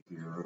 here.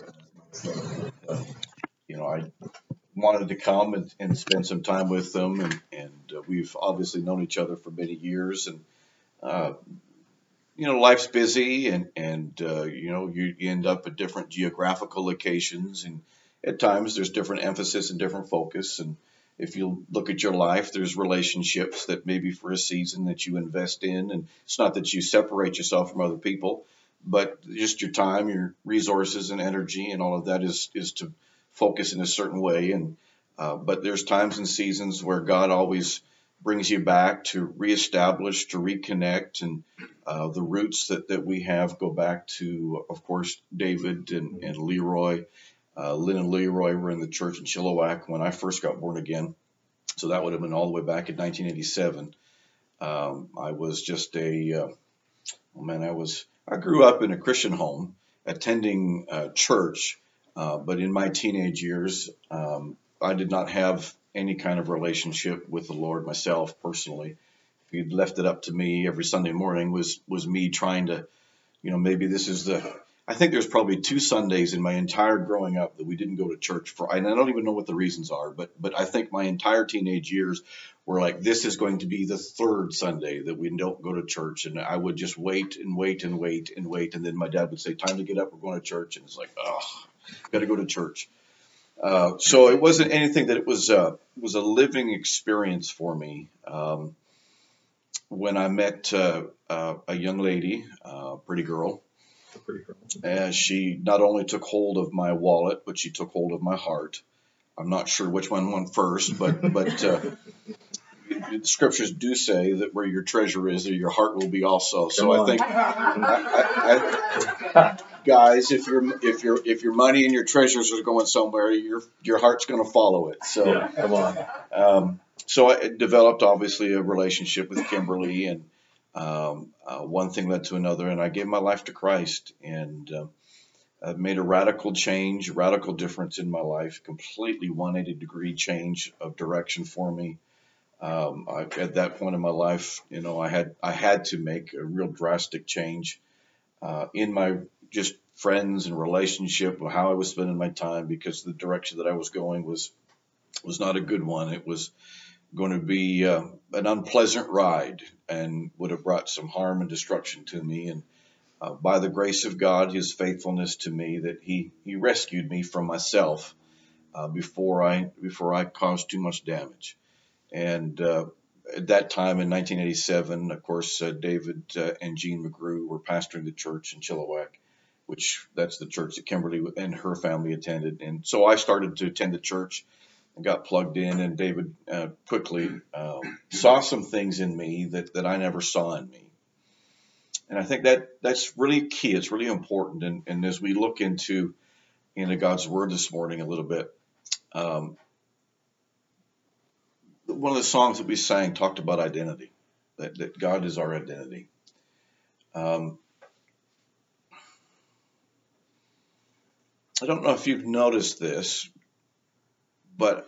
I wanted to come and spend some time with them, and we've obviously known each other for many years, and uh, life's busy, and you end up at different geographical locations, and at times there's different emphasis and different focus, and if you look at your life, there's relationships that maybe for a season that you invest in, and it's not that you separate yourself from other people, but just your time, your resources, and energy, and all of that is to focus in a certain way, and but there's times and seasons where God always brings you back to reestablish, to reconnect, and the roots that we have go back to, of course, David and Leroy. Lynn and Leroy were in the church in Chilliwack when I first got born again. So that would have been all the way back in 1987. I was just oh man, I grew up in a Christian home, attending church, but in my teenage years, I did not have any kind of relationship with the Lord myself personally. If you'd left it up to me, every Sunday morning was me trying to, maybe this is the. I think there's probably two Sundays in my entire growing up that we didn't go to church for, and I don't even know what the reasons are, but I think my entire teenage years were like, this is going to be the third Sunday that we don't go to church, and I would just wait and wait and wait and wait, and then my dad would say, time to get up, we're going to church, and it's like, oh, got to go to church. So it wasn't anything that it was a living experience for me. When I met a young lady, pretty girl, and she not only took hold of my wallet, but she took hold of my heart. I'm not sure which one went first, but the scriptures do say that where your treasure is, there your heart will be also. So I think, guys, if your money and your treasures are going somewhere, your heart's going to follow it. So Yeah, come on. So I developed obviously a relationship with Kimberly, and one thing led to another, and I gave my life to Christ, and I've made a radical change, a radical difference in my life, completely 180-degree change of direction for me. At that point in my life, I had to make a real drastic change in my just friends and relationship, or how I was spending my time, because the direction that I was going was not a good one. It was going to be an unpleasant ride, and would have brought some harm and destruction to me. And by the grace of God, His faithfulness to me, that He rescued me from myself before I caused too much damage. And at that time in 1987, of course, David and Jean McGrew were pastoring the church in Chilliwack, which that's the church that Kimberly and her family attended. And so I started to attend the church and got plugged in, and David quickly saw some things in me that I never saw in me. And I think that's really key. It's really important. And as we look into God's Word this morning a little bit, one of the songs that we sang talked about identity, that God is our identity. I don't know if you've noticed this, but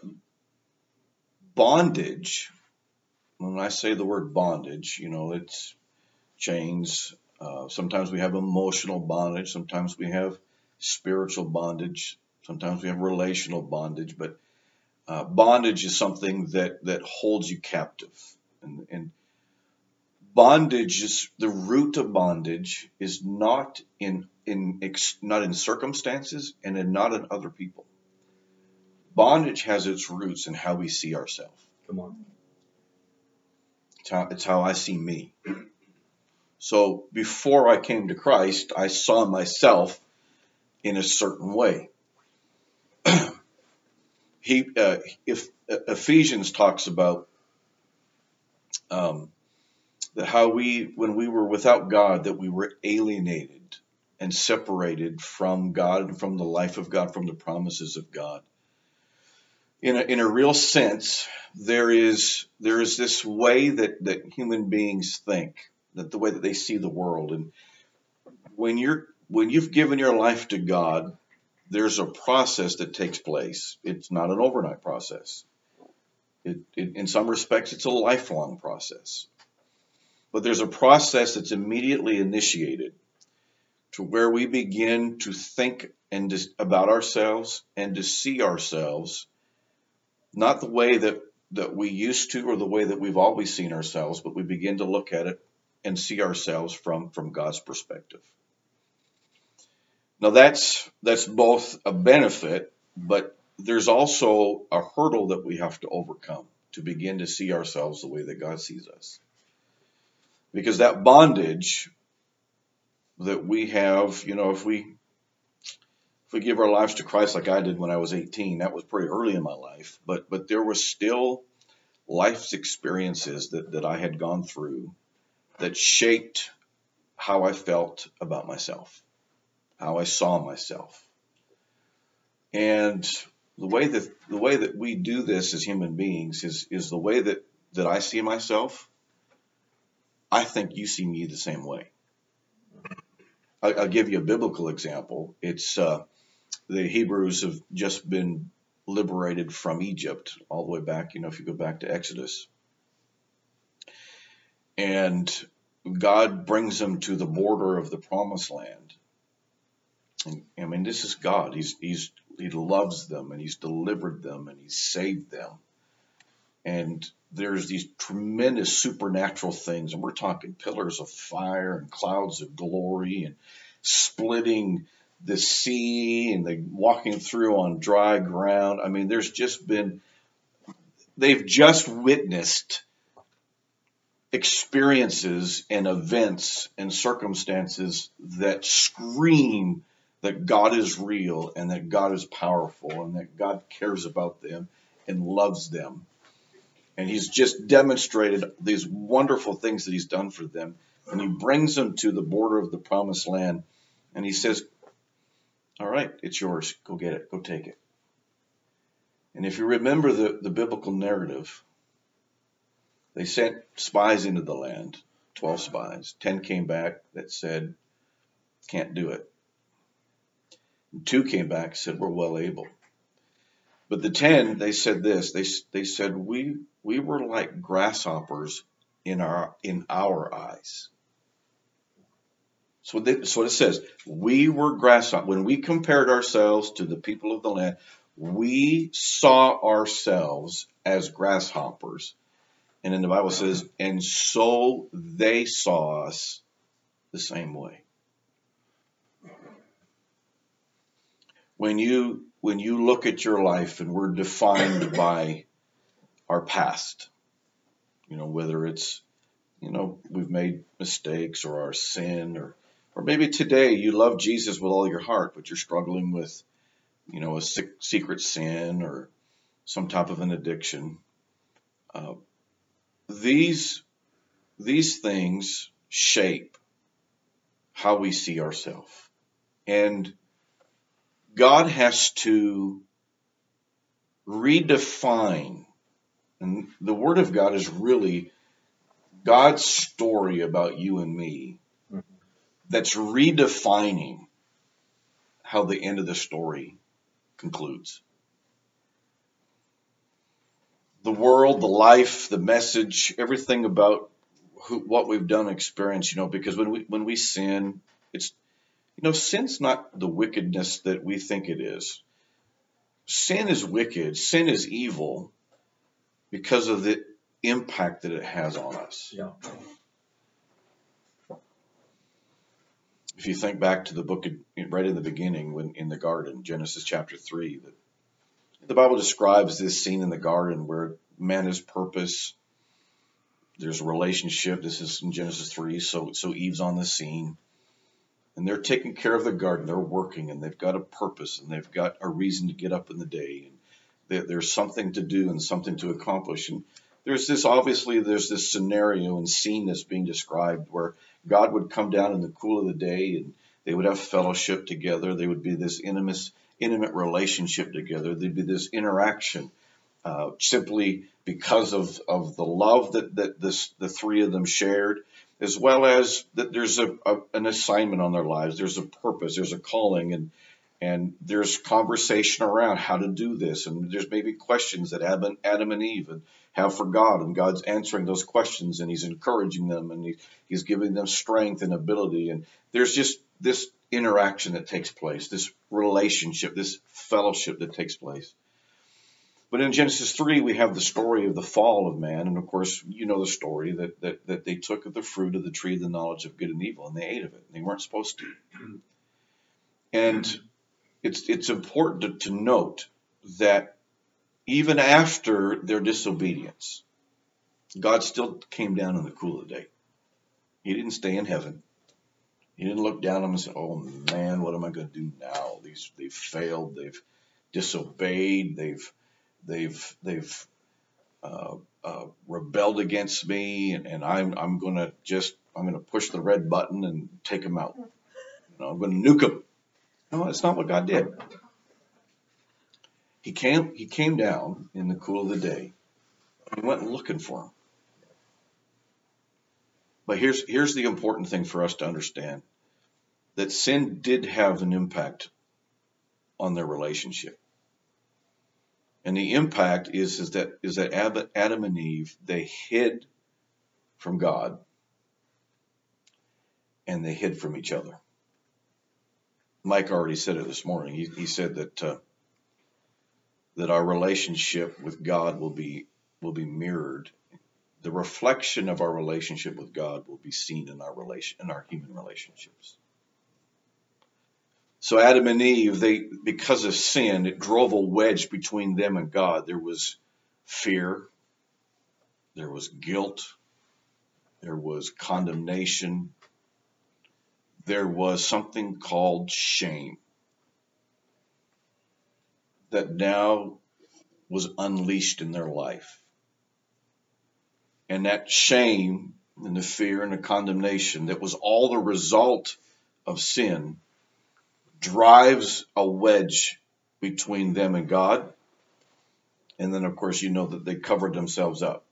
bondage, when I say the word bondage, it's chains. Sometimes we have emotional bondage. Sometimes we have spiritual bondage. Sometimes we have relational bondage. But bondage is something that holds you captive. And bondage is the root of bondage is not in circumstances, and not in other people. Bondage has its roots in how we see ourselves. Come on. It's how I see me. So before I came to Christ, I saw myself in a certain way. If Ephesians talks about that how when we were without God, that we were alienated and separated from God and from the life of God, from the promises of God. In a real sense, there is this way that human beings think, that the way that they see the world. And when you've given your life to God, there's a process that takes place. It's not an overnight process. In some respects, it's a lifelong process. But there's a process that's immediately initiated, to where we begin to think and about ourselves, and to see ourselves not the way that we used to or the way that we've always seen ourselves, but we begin to look at it and see ourselves from God's perspective. Now that's both a benefit, but there's also a hurdle that we have to overcome to begin to see ourselves the way that God sees us. Because that bondage that we have, if we give our lives to Christ like I did when I was 18, that was pretty early in my life, but there was still life's experiences that I had gone through that shaped how I felt about myself, how I saw myself. And the way that we do this as human beings is the way that I see myself. I think you see me the same way. I'll give you a biblical example. It's the Hebrews have just been liberated from Egypt all the way back, if you go back to Exodus. And God brings them to the border of the promised land. And, I mean, this is God. He loves them, and he's delivered them, and he's saved them. And there's these tremendous supernatural things, and we're talking pillars of fire and clouds of glory and splitting the sea and walking through on dry ground. I mean, they've just witnessed experiences and events and circumstances that scream that God is real and that God is powerful and that God cares about them and loves them. And he's just demonstrated these wonderful things that he's done for them. And he brings them to the border of the promised land. And he says, all right, it's yours. Go get it. Go take it. And if you remember the biblical narrative, they sent spies into the land, 12 spies. 10 came back that said, can't do it. And 2 came back and said, we're well able. But the 10, they said this. They said, we were like grasshoppers in our eyes. So that's what it says. We were grasshoppers. When we compared ourselves to the people of the land, we saw ourselves as grasshoppers. And then the Bible says, and so they saw us the same way. When you look at your life and we're defined by our past, whether it's, we've made mistakes or our sin, or maybe today you love Jesus with all your heart, but you're struggling with, a secret sin or some type of an addiction. These things shape how we see ourselves. And God has to redefine, and the Word of God is really God's story about you and me that's redefining how the end of the story concludes. The world, the life, the message, everything about what we've done, experience, because when we sin, it's, sin's not the wickedness that we think it is. Sin is wicked. Sin is evil because of the impact that it has on us. Yeah. If you think back to the book right in the beginning, when in the garden, Genesis chapter 3, the Bible describes this scene in the garden where man has purpose. There's a relationship. This is in Genesis 3. So Eve's on the scene, and they're taking care of the garden. They're working, and they've got a purpose, and they've got a reason to get up in the day. And there's something to do and something to accomplish. And there's this scenario and scene that's being described where God would come down in the cool of the day, and they would have fellowship together. They would be this intimate relationship together. There'd be this interaction, simply because of the love that the three of them shared, as well as that there's an assignment on their lives. There's a purpose. There's a calling, and there's conversation around how to do this. And there's maybe questions that Adam and Eve have for God, and God's answering those questions, and he's encouraging them, and he's giving them strength and ability. And there's just this interaction that takes place, this relationship, this fellowship that takes place. But in Genesis 3, we have the story of the fall of man. And of course, you know the story that they took of the fruit of the tree of the knowledge of good and evil, and they ate of it. They weren't supposed to. And it's important to note that even after their disobedience, God still came down in the cool of the day. He didn't stay in heaven. He didn't look down on them and say, oh man, what am I going to do now? They've failed. They've disobeyed. They've rebelled against me, and I'm going to push the red button and take them out. I'm going to nuke them. No, that's not what God did. He came down in the cool of the day. He went looking for them. But here's the important thing for us to understand, that sin did have an impact on their relationship. And the impact is that Adam and Eve, they hid from God and they hid from each other. Mike already said it this morning. He said that our relationship with God will be mirrored. The reflection of our relationship with God will be seen in our human relationships. So Adam and Eve, because of sin, it drove a wedge between them and God. There was fear, there was guilt, there was condemnation, there was something called shame that now was unleashed in their life. And that shame and the fear and the condemnation that was all the result of sin drives a wedge between them and God. And then, of course, you know that they covered themselves up.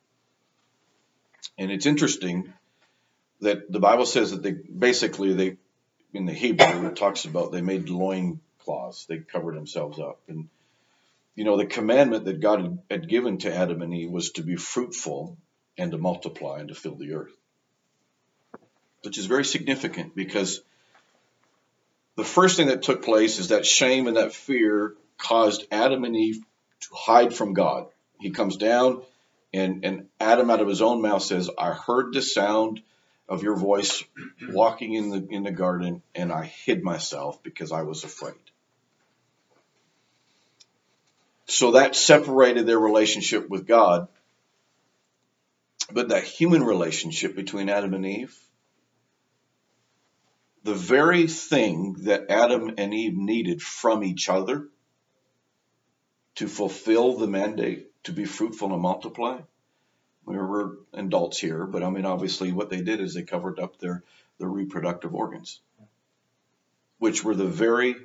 And it's interesting that the Bible says that they in the Hebrew, it talks about they made loin cloths. They covered themselves up. And, the commandment that God had given to Adam and Eve was to be fruitful and to multiply and to fill the earth, which is very significant because the first thing that took place is that shame and that fear caused Adam and Eve to hide from God. He comes down and Adam out of his own mouth says, I heard the sound of your voice walking in the garden, and I hid myself because I was afraid. So that separated their relationship with God. But that human relationship between Adam and Eve, the very thing that Adam and Eve needed from each other to fulfill the mandate to be fruitful and multiply. We're adults here, but obviously what they did is they covered up their reproductive organs, which were the very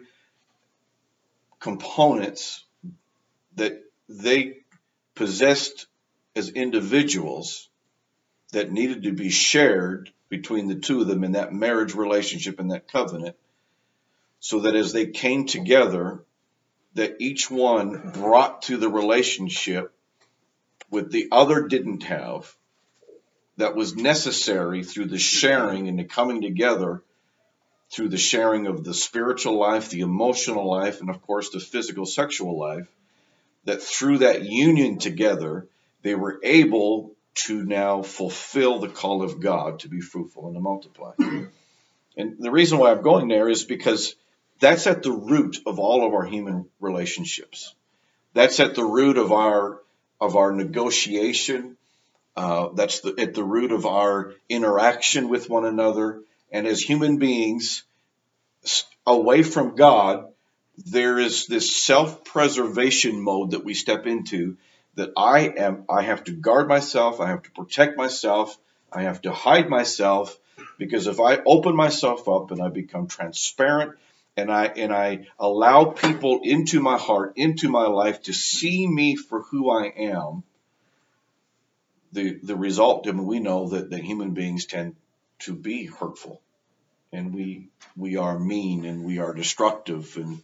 components that they possessed as individuals that needed to be shared between the two of them in that marriage relationship and that covenant, so that as they came together, that each one brought to the relationship what the other didn't have, that was necessary through the sharing and the coming together, through the sharing of the spiritual life, the emotional life, and of course the physical sexual life, that through that union together, they were able to now fulfill the call of God to be fruitful and to multiply. And the reason why I'm going there is because that's at the root of all of our human relationships. That's at the root of our negotiation. That's at the root of our interaction with one another. And as human beings, away from God, there is this self-preservation mode that we step into, that I have to guard myself, I have to protect myself, I have to hide myself, because if I open myself up and I become transparent and I allow people into my heart, into my life to see me for who I am, the result, we know that human beings tend to be hurtful, and we are mean and we are destructive, and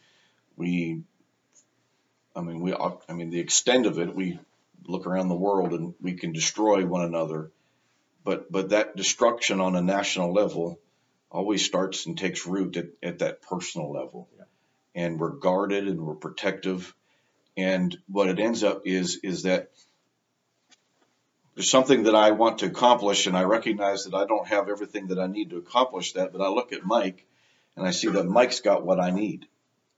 the extent of it, we look around the world and we can destroy one another, but that destruction on a national level always starts and takes root at that personal level. Yeah. And we're guarded and we're protective. And what it ends up is that there's something that I want to accomplish, and I recognize that I don't have everything that I need to accomplish that, but I look at Mike and I see that Mike's got what I need.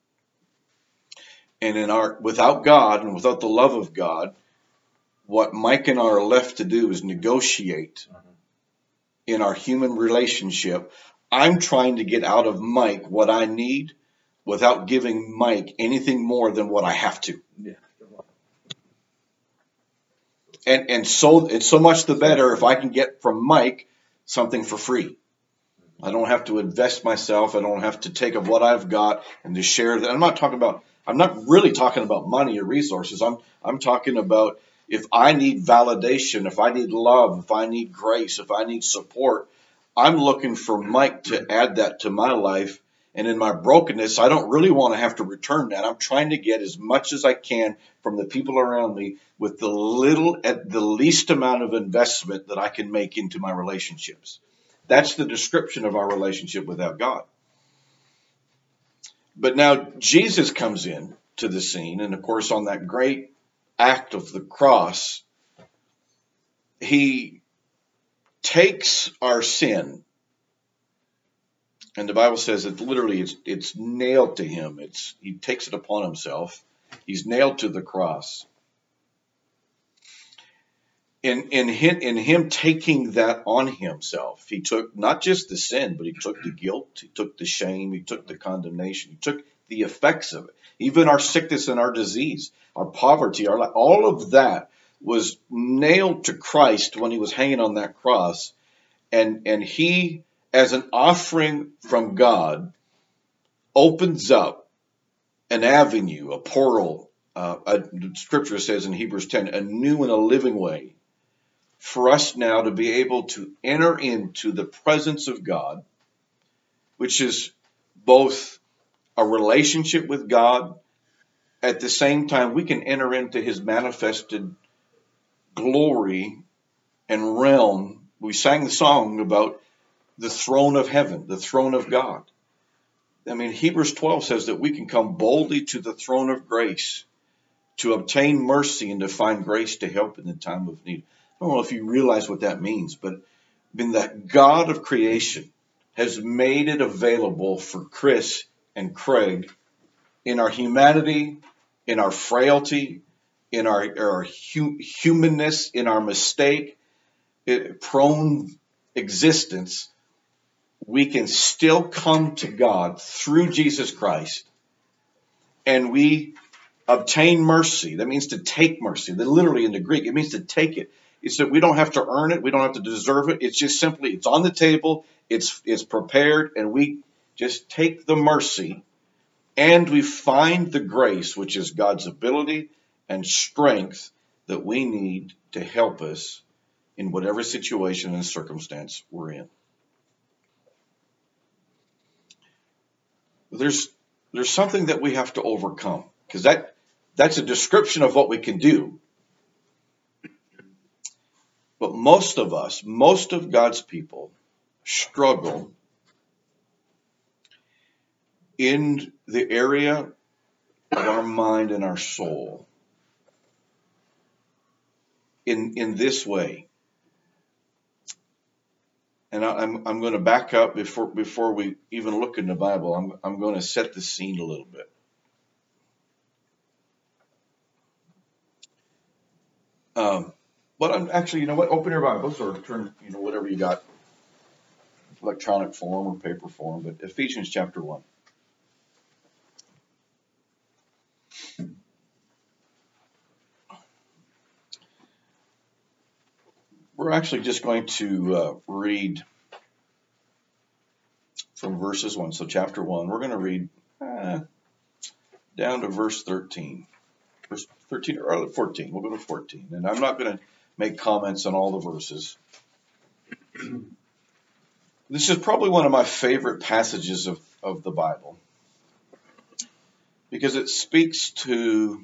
And without God and without the love of God, what Mike and I are left to do is negotiate in our human relationship. I'm trying to get out of Mike what I need without giving Mike anything more than what I have to. Yeah. And so it's so much the better if I can get from Mike something for free. I don't have to invest myself. I don't have to take of what I've got and to share that. I'm not really talking about money or resources. I'm talking about if I need validation, if I need love, if I need grace, if I need support, I'm looking for Mike to add that to my life. And in my brokenness, I don't really want to have to return that. I'm trying to get as much as I can from the people around me with the least amount of investment that I can make into my relationships. That's the description of our relationship without God. But now Jesus comes in to the scene, and of course, on that great act of the cross, he takes our sin, and the Bible says that literally it's nailed to him. He takes it upon himself. He's nailed to the cross. In him taking that on himself, he took not just the sin, but he took the guilt, he took the shame, he took the condemnation, he took the effects of it. Even our sickness and our disease, our poverty, all of that was nailed to Christ when he was hanging on that cross. And he, as an offering from God, opens up an avenue, a portal. Scripture says in Hebrews 10, a new and a living way for us now to be able to enter into the presence of God, which is both a relationship with God. At the same time, we can enter into his manifested glory and realm. We sang the song about the throne of heaven, the throne of God. I mean, Hebrews 12 says that we can come boldly to the throne of grace to obtain mercy and to find grace to help in the time of need. I don't know if you realize what that means, but that God of creation has made it available for Chris and Craig in our humanity, in our frailty, in our humanness, in our prone existence. We can still come to God through Jesus Christ, and we obtain mercy. That means to take mercy. Literally in the Greek, it means to take it. It's that we don't have to earn it. We don't have to deserve it. It's just simply, it's on the table. It's prepared, and we just take the mercy, and we find the grace, which is God's ability and strength that we need to help us in whatever situation and circumstance we're in. There's something that we have to overcome, because that's a description of what we can do. But most of God's people struggle in the area of our mind and our soul in this way. And I'm going to back up before we even look in the Bible. I'm going to set the scene a little bit. But I'm actually, you know what? Open your Bibles or turn, whatever you got, electronic form or paper form. But Ephesians chapter 1. We're actually just going to read from verses 1. So chapter 1, we're going to read down to verse 13. Verse 13 or 14. We'll go to 14. And I'm not going to make comments on all the verses. This is probably one of my favorite passages of the Bible, because it speaks to,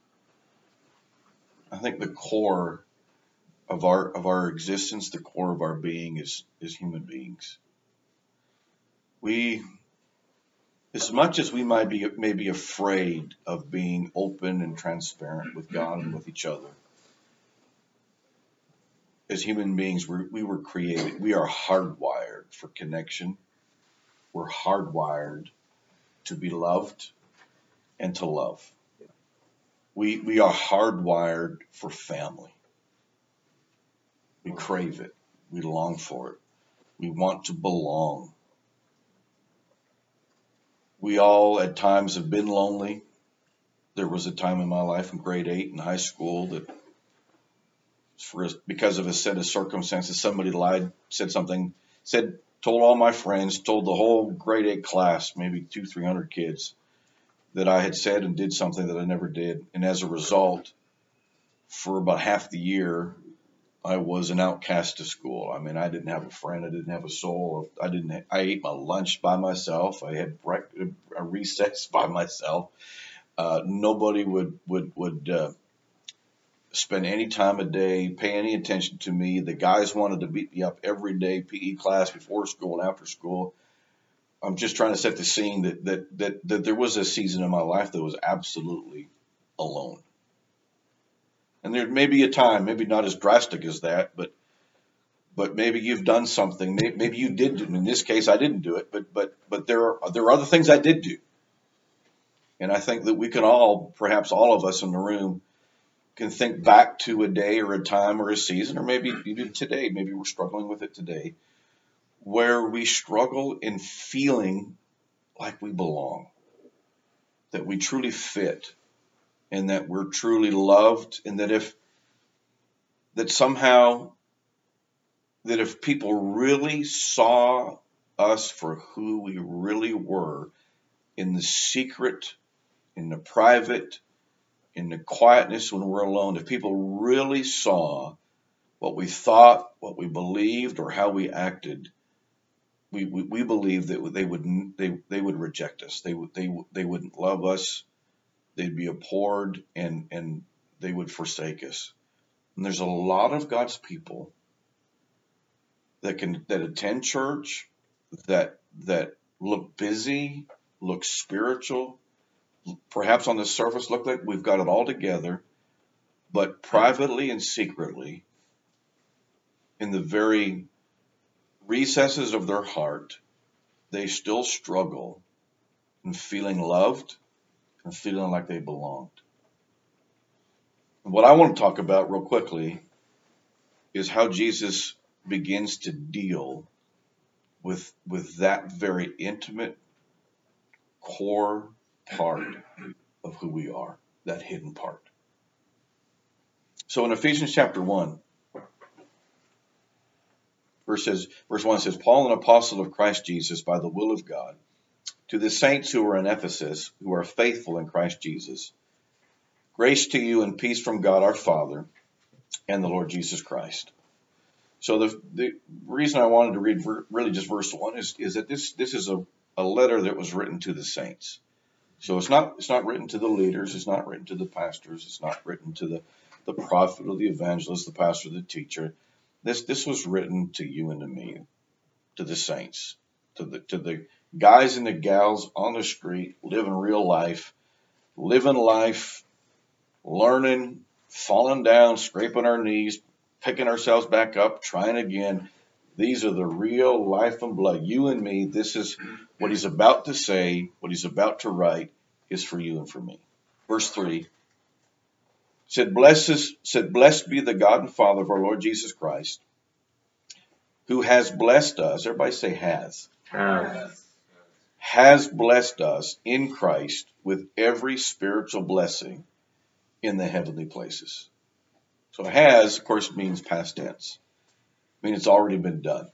I think, the core of our existence, the core of our being as human beings. we, as much as we might be maybe afraid of being open and transparent with God and with each other, as human beings, we were created. We are hardwired for connection. We're hardwired to be loved and to love. We are hardwired for family. We crave it. We long for it. We want to belong. We all at times have been lonely. There was a time in my life in grade 8 in high school that because of a set of circumstances, somebody lied, said something, told all my friends, told the whole grade 8 class, maybe 200-300 kids, that I had said and did something that I never did. And as a result, for about half the year, I was an outcast to school. I mean, I didn't have a friend. I didn't have a soul. I ate my lunch by myself. I had a recess by myself. Nobody would spend any time of day, pay any attention to me. The guys wanted to beat me up every day, PE class, before school and after school. I'm just trying to set the scene that there was a season in my life that was absolutely alone. And there may be a time, maybe not as drastic as that, but maybe you've done something. Maybe you did. In this case, I didn't do it, but there are other things I did do. And I think that we can all, perhaps all of us in the room, can think back to a day or a time or a season, or maybe even today, maybe we're struggling with it today, where we struggle in feeling like we belong, that we truly fit, and that we're truly loved, and that if people really saw us for who we really were, in the secret, in the private, in the quietness when we're alone, if people really saw what we thought, what we believed, or how we acted, we believe that they would reject us. They wouldn't love us. They'd be abhorred, and they would forsake us. And there's a lot of God's people that attend church, that look busy, look spiritual, perhaps on the surface look like we've got it all together, but privately and secretly, in the very recesses of their heart, they still struggle in feeling loved and feeling like they belonged. What I want to talk about real quickly is how Jesus begins to deal with that very intimate core part of who we are, that hidden part. So in Ephesians chapter 1, verse 1 says, Paul, an apostle of Christ Jesus by the will of God, to the saints who are in Ephesus, who are faithful in Christ Jesus, grace to you and peace from God our Father and the Lord Jesus Christ. So the reason I wanted to read really just verse 1 is that this is a letter that was written to the saints. So it's not written to the leaders, it's not written to the pastors, it's not written to the prophet or the evangelist, the pastor, the teacher. This was written to you and to me, to the saints, to the guys and the gals on the street, living real life, learning, falling down, scraping our knees, picking ourselves back up, trying again. These are the real life and blood. You and me, this is what he's about to say, what he's about to write is for you and for me. Verse 3 said, Blessed be the God and Father of our Lord Jesus Christ, who has blessed us. Everybody say has. Has blessed us in Christ with every spiritual blessing in the heavenly places. So has, of course, means past tense. I mean, it's already been done.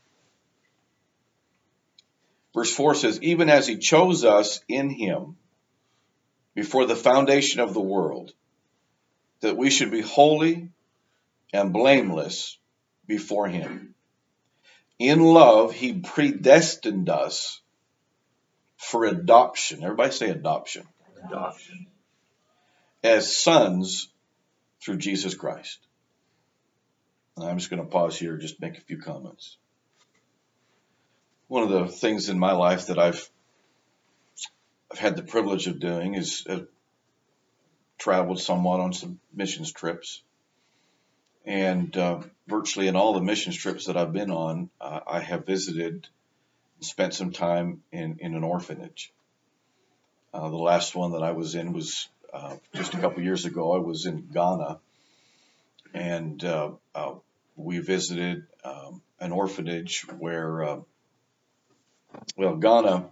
Verse 4 says, even as he chose us in him before the foundation of the world, that we should be holy and blameless before him. In love, he predestined us for adoption. Everybody say adoption. Adoption. As sons through Jesus Christ. And I'm just going to pause here and just make a few comments. one of the things in my life that I've had the privilege of doing is traveled somewhat on some missions trips, and virtually in all the missions trips that I've been on, I have visited and spent some time in an orphanage. The last one that I was in was just a couple years ago. I was in Ghana, and we visited an orphanage where, well, Ghana,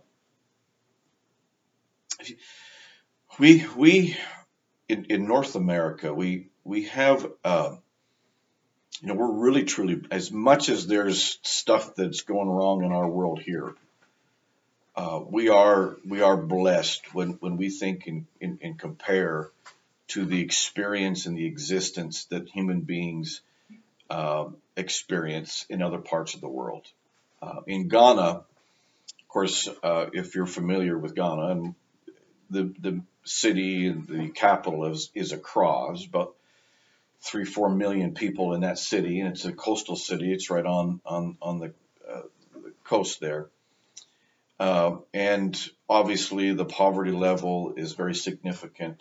we in North America, we have, we're really truly, as much as there's stuff that's going wrong in our world here, we are blessed when we think and compare to the experience and the existence that human beings experience in other parts of the world. In Ghana, of course, if you're familiar with Ghana, and the city and the capital is Accra. There's about 3-4 million people in that city, and it's a coastal city. It's right on the coast there, and obviously the poverty level is very significant.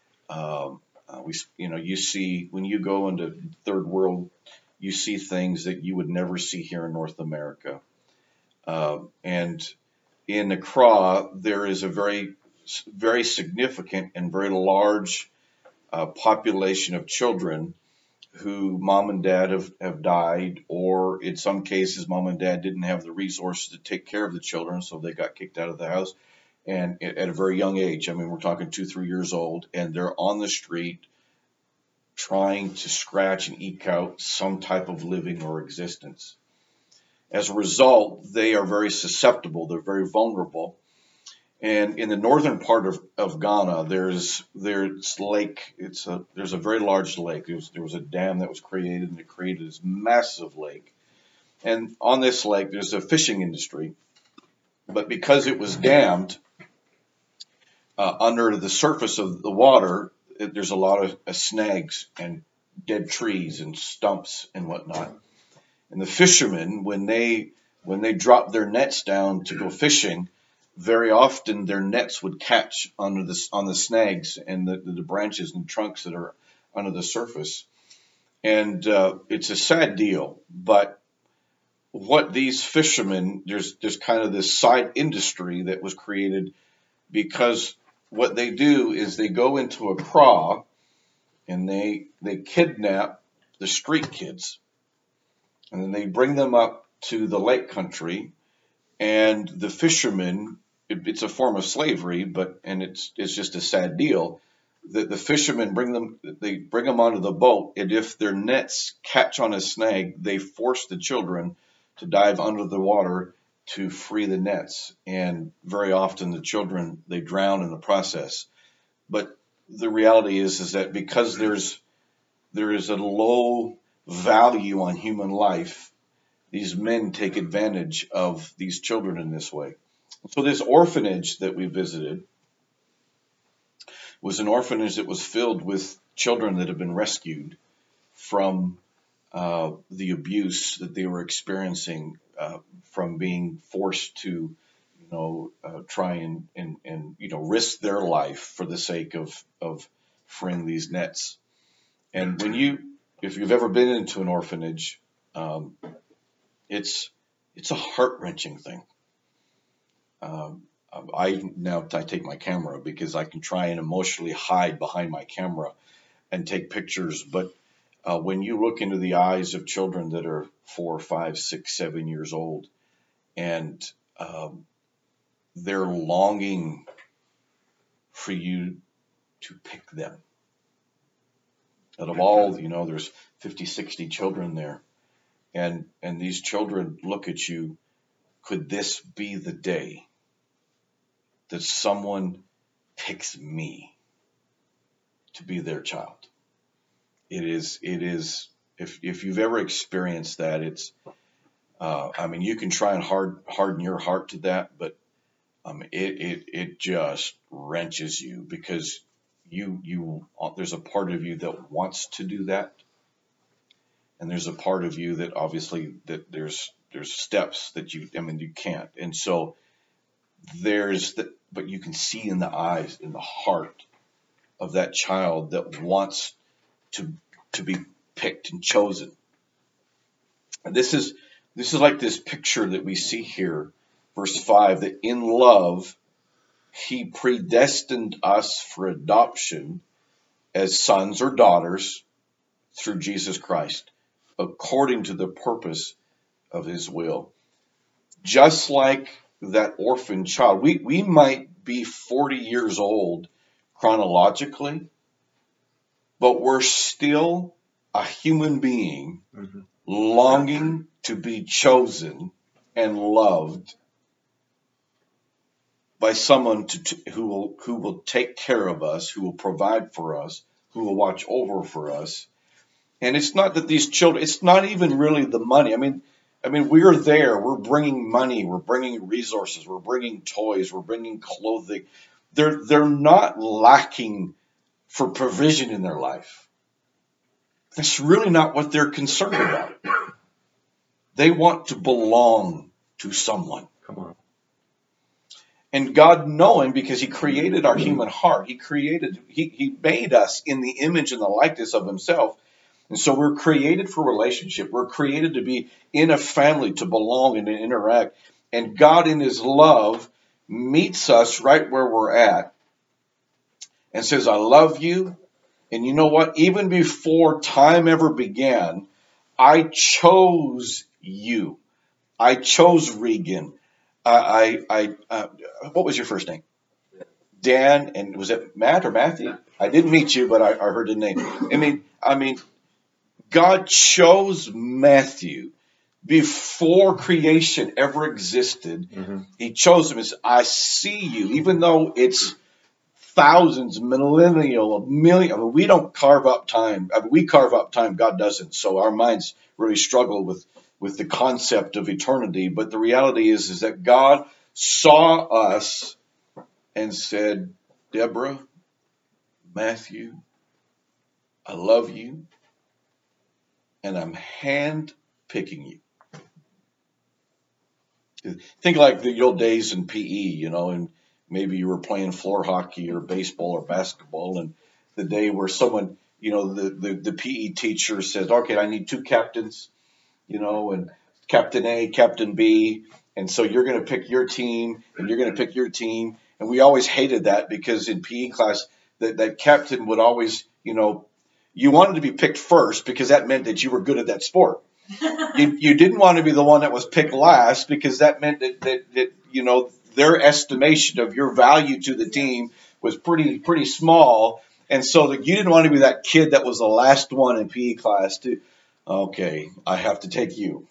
You see when you go into third world, you see things that you would never see here in North America. And in Accra, there is a very significant and very large population of children who mom and dad have died, or in some cases, mom and dad didn't have the resources to take care of the children, so they got kicked out of the house. And at a very young age, I mean, we're talking 2-3 years old, and they're on the street trying to scratch and eke out some type of living or existence. As a result, they are very susceptible. They're very vulnerable. And in the northern part of Ghana, there's lake. There's a very large lake. There was a dam that was created, and it created this massive lake. And on this lake, there's a fishing industry. But because it was dammed under the surface of the water, there's a lot of snags and dead trees and stumps and whatnot. And the fishermen, when they drop their nets down to go fishing, very often their nets would catch on the snags and the branches and trunks that are under the surface. And it's a sad deal. But what these fishermen, there's kind of this side industry that was created, because what they do is they go into Accra and they kidnap the street kids, and then they bring them up to the lake country, and the fishermen, it's a form of slavery, and it's just a sad deal. The fishermen bring them onto the boat, and if their nets catch on a snag, they force the children to dive under the water to free the nets. And very often the children, they drown in the process. But the reality is that because there is a low value on human life, these men take advantage of these children in this way. So this orphanage that we visited was an orphanage that was filled with children that had been rescued from the abuse that they were experiencing from being forced to, try and risk their life for the sake of freeing these nets. And if you've ever been into an orphanage, it's a heart-wrenching thing. I take my camera because I can try and emotionally hide behind my camera and take pictures. But when you look into the eyes of children that are 4, 5, 6, 7 years old, and they're longing for you to pick them. Out of all, there's 50, 60 children there. And these children look at you. Could this be the day that someone picks me to be their child? It is, if you've ever experienced that, you can try and harden your heart to that, but it just wrenches you, because there's a part of you that wants to do that, and there's a part of you that obviously that there's there's steps that you can't. And so but you can see in the eyes, in the heart of that child that wants to be picked and chosen. And this is like this picture that we see here, verse 5, that in love he predestined us for adoption as sons or daughters through Jesus Christ, according to the purpose of his will. Just like that orphan child, we might be 40 years old chronologically, but we're still a human being longing to be chosen and loved by someone who will take care of us, who will provide for us, who will watch over for us. And it's not that these children, it's not even really the money. I mean, we're there. We're bringing money. We're bringing resources. We're bringing toys. We're bringing clothing. They're not lacking for provision in their life. That's really not what they're concerned about. They want to belong to someone. Come on. And God, knowing, because he created our human heart, he made us in the image and the likeness of himself. And so we're created for relationship. We're created to be in a family, to belong and to interact. And God in his love meets us right where we're at and says, I love you. And you know what? Even before time ever began, I chose you. I chose Regan. What was your first name? Dan. And was it Matt or Matthew? I didn't meet you, but I heard the name. I mean, God chose Matthew before creation ever existed. He chose him as, I see you, even though it's thousands, millennial, million. We don't carve up time. We carve up time. God doesn't. So our minds really struggle with the concept of eternity. But the reality is that God saw us and said, Deborah, Matthew, I love you, and I'm hand picking you. Think like the old days in PE, and maybe you were playing floor hockey or baseball or basketball, and the day where someone, the PE teacher says, okay, I need two captains, and Captain A, Captain B, and so you're going to pick your team, and you're going to pick your team. And we always hated that because in PE class, that captain would always, you wanted to be picked first because that meant that you were good at that sport. You didn't want to be the one that was picked last because that meant that their estimation of your value to the team was pretty small, and so that you didn't want to be that kid that was the last one in PE class to, okay, I have to take you.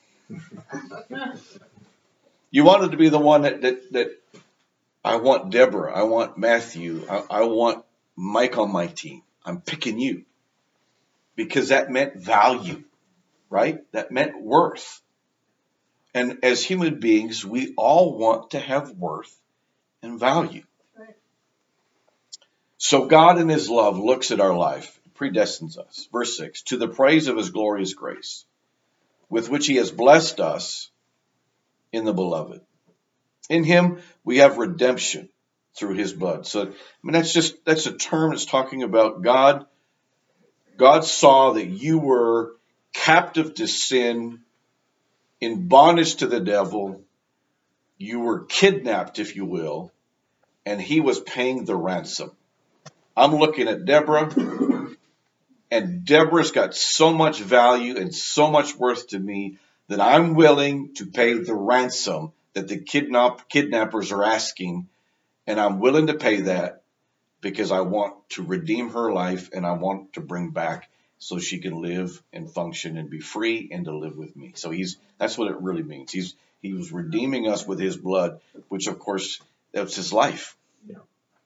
You wanted to be the one that I want Deborah, I want Matthew, I want Mike on my team. I'm picking you because that meant value. Right? That meant worth. And as human beings, we all want to have worth and value. Right. So God in his love looks at our life, predestines us. Verse 6, to the praise of his glorious grace, with which he has blessed us in the beloved. In him we have redemption through his blood. So, that's a term that's talking about God. God saw that you were captive to sin, in bondage to the devil. You were kidnapped, if you will, and he was paying the ransom. I'm looking at Deborah, and Deborah's got so much value and so much worth to me that I'm willing to pay the ransom that the kidnappers are asking, and I'm willing to pay that because I want to redeem her life and I want to bring back so she can live and function and be free and to live with me. So that's what it really means. He was redeeming us with his blood, which of course, that's his life. Yeah.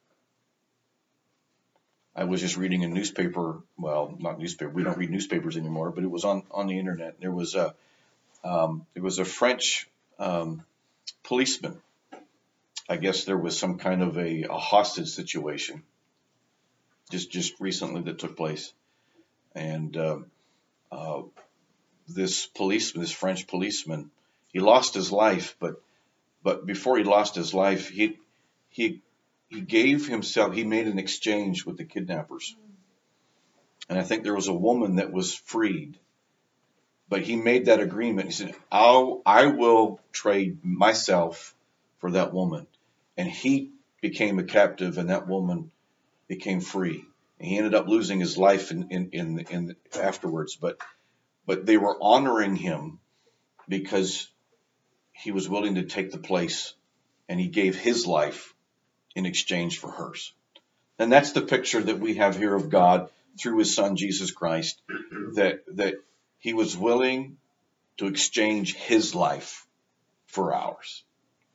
I was just reading a newspaper, well, not newspaper, we don't read newspapers anymore, but it was on the internet. There was a French policeman. I guess there was some kind of a hostage situation just recently that took place. And this French policeman, He lost his life, but before he lost his life, he gave himself. He made an exchange with the kidnappers, and I think there was a woman that was freed. But he made that agreement. He said, I will trade myself for that woman. And he became a captive, and that woman became free. And he ended up losing his life in afterwards. But they were honoring him because he was willing to take the place, and he gave his life in exchange for hers. And that's the picture that we have here of God through his son, Jesus Christ, that he was willing to exchange his life for ours.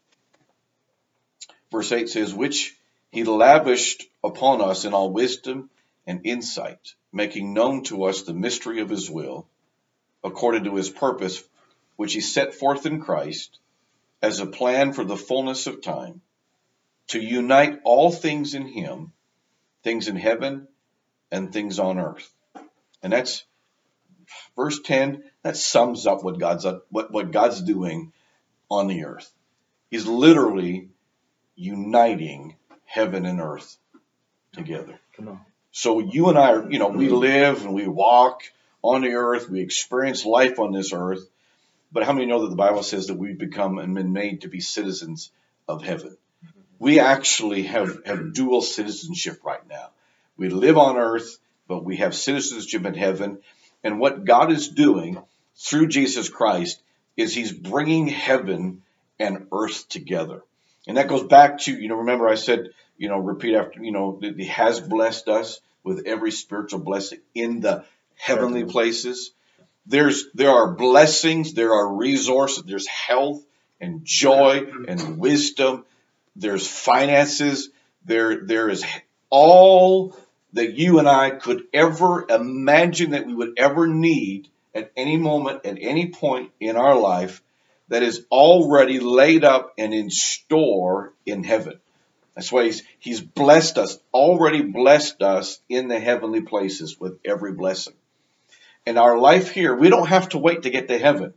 Verse 8 says, which he lavished upon us in all wisdom and insight, making known to us the mystery of his will, according to his purpose, which he set forth in Christ as a plan for the fullness of time, to unite all things in him, things in heaven and things on earth. And that's verse 10. That sums up what God's doing on the earth. He's literally uniting heaven and earth together. Come on. So you and I, we live and we walk on the earth. We experience life on this earth. But how many know that the Bible says that we've become and been made to be citizens of heaven? We actually have dual citizenship right now. We live on earth, but we have citizenship in heaven. And what God is doing through Jesus Christ is he's bringing heaven and earth together. And that goes back to, remember I said, repeat after, that he has blessed us with every spiritual blessing in the heavenly places. There are blessings, there are resources, there's health and joy and wisdom, there's finances, there is all that you and I could ever imagine that we would ever need at any moment, at any point in our life, that is already laid up and in store in heaven. That's why he's blessed us, already blessed us in the heavenly places with every blessing. In our life here, we don't have to wait to get to heaven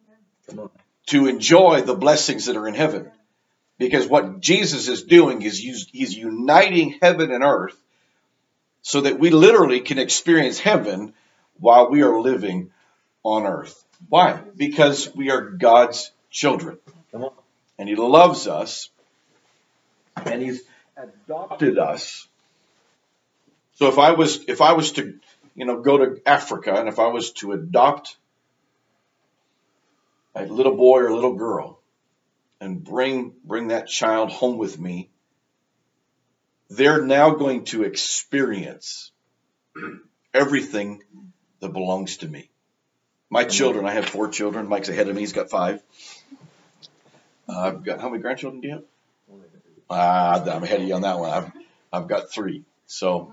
to enjoy the blessings that are in heaven. Because what Jesus is doing is he's uniting heaven and earth so that we literally can experience heaven while we are living on earth. Why? Because we are God's children. And he loves us. And he's adopted us. So if I was to, go to Africa, and if I was to adopt a little boy or a little girl and bring that child home with me, they're now going to experience everything that belongs to me. My children, I have 4 children. Mike's ahead of me. He's got 5. I've got, how many grandchildren do you have? I'm ahead of you on that one. I've got 3. So,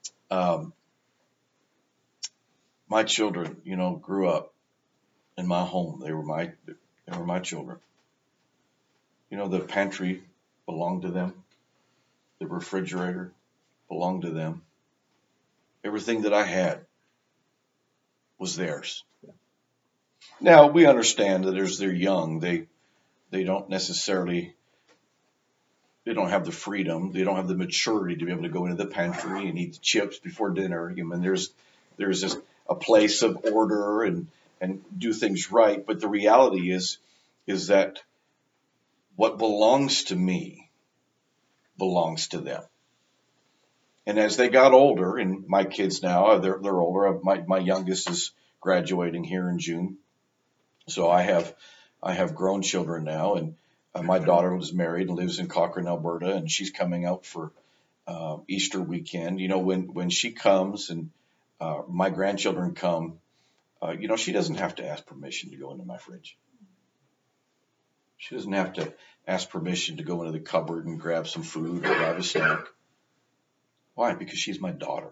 my children, grew up in my home. They were my children. The pantry belonged to them. The refrigerator belonged to them. Everything that I had was theirs. Now we understand that as they're young, they don't necessarily, they don't have the freedom, they don't have the maturity to be able to go into the pantry and eat the chips before dinner. There's just a place of order and do things right. But the reality is that what belongs to me belongs to them. And as they got older, and my kids now, they're older. My youngest is graduating here in June. So I have grown children now, and my daughter was married and lives in Cochrane, Alberta, and she's coming out for Easter weekend. When she comes and my grandchildren come, she doesn't have to ask permission to go into my fridge. She doesn't have to ask permission to go into the cupboard and grab some food or grab a snack. Why? Because she's my daughter.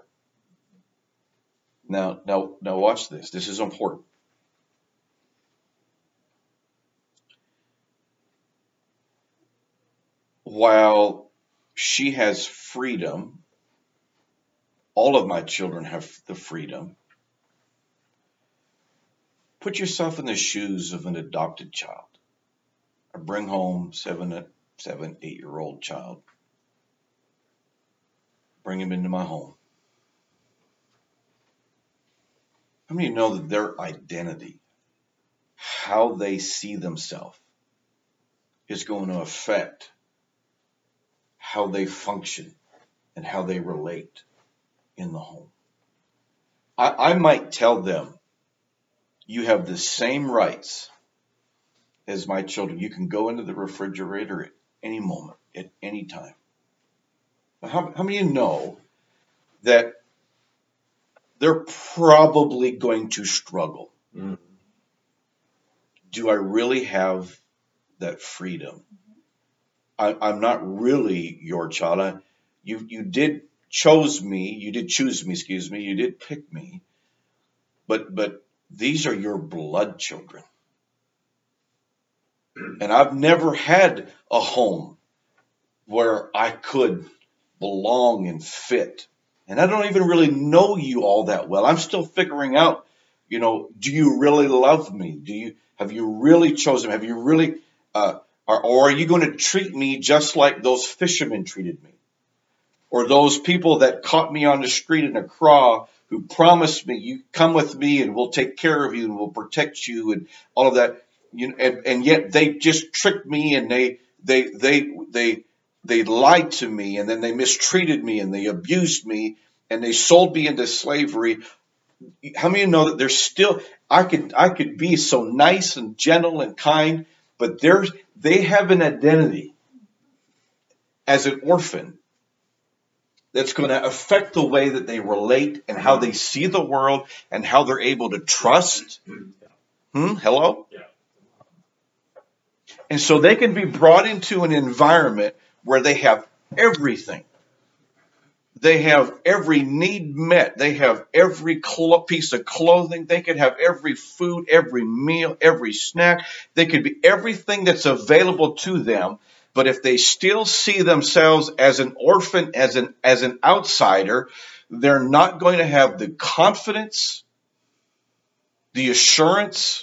Now watch this. This is important. While she has freedom, all of my children have the freedom. Put yourself in the shoes of an adopted child. I bring home 8-year-old child, bring him into my home. How many know that their identity, how they see themselves, is going to affect how they function and how they relate in the home? I might tell them, you have the same rights as my children. You can go into the refrigerator at any moment, at any time. How many of you know that they're probably going to struggle? Mm. Do I really have that freedom? I'm not really your child. You did choose me, you did pick me, but these are your blood children. And I've never had a home where I could belong and fit. And I don't even really know you all that well. I'm still figuring out, do you really love me? Have you really chosen? Have you really, or are you going to treat me just like those fishermen treated me? Or those people that caught me on the street in Accra who promised me, you come with me and we'll take care of you and we'll protect you and all of that. And yet they just tricked me and they lied to me and then they mistreated me and they abused me and they sold me into slavery. How many know that there's still, I could be so nice and gentle and kind, but they have an identity as an orphan that's going to affect the way that they relate and how they see the world and how they're able to trust. Hello? Yeah. And so they can be brought into an environment where they have everything. They have every need met. They have every piece of clothing. They could have every food, every meal, every snack. They could be everything that's available to them. But if they still see themselves as an orphan, as an outsider, they're not going to have the confidence, the assurance,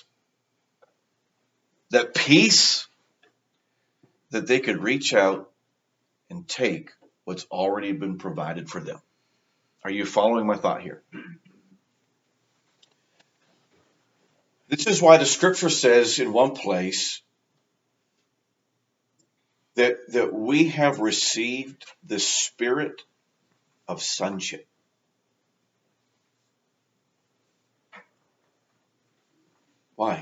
that peace that they could reach out and take what's already been provided for them. Are you following my thought here? This is why the scripture says in one place that we have received the spirit of sonship. Why?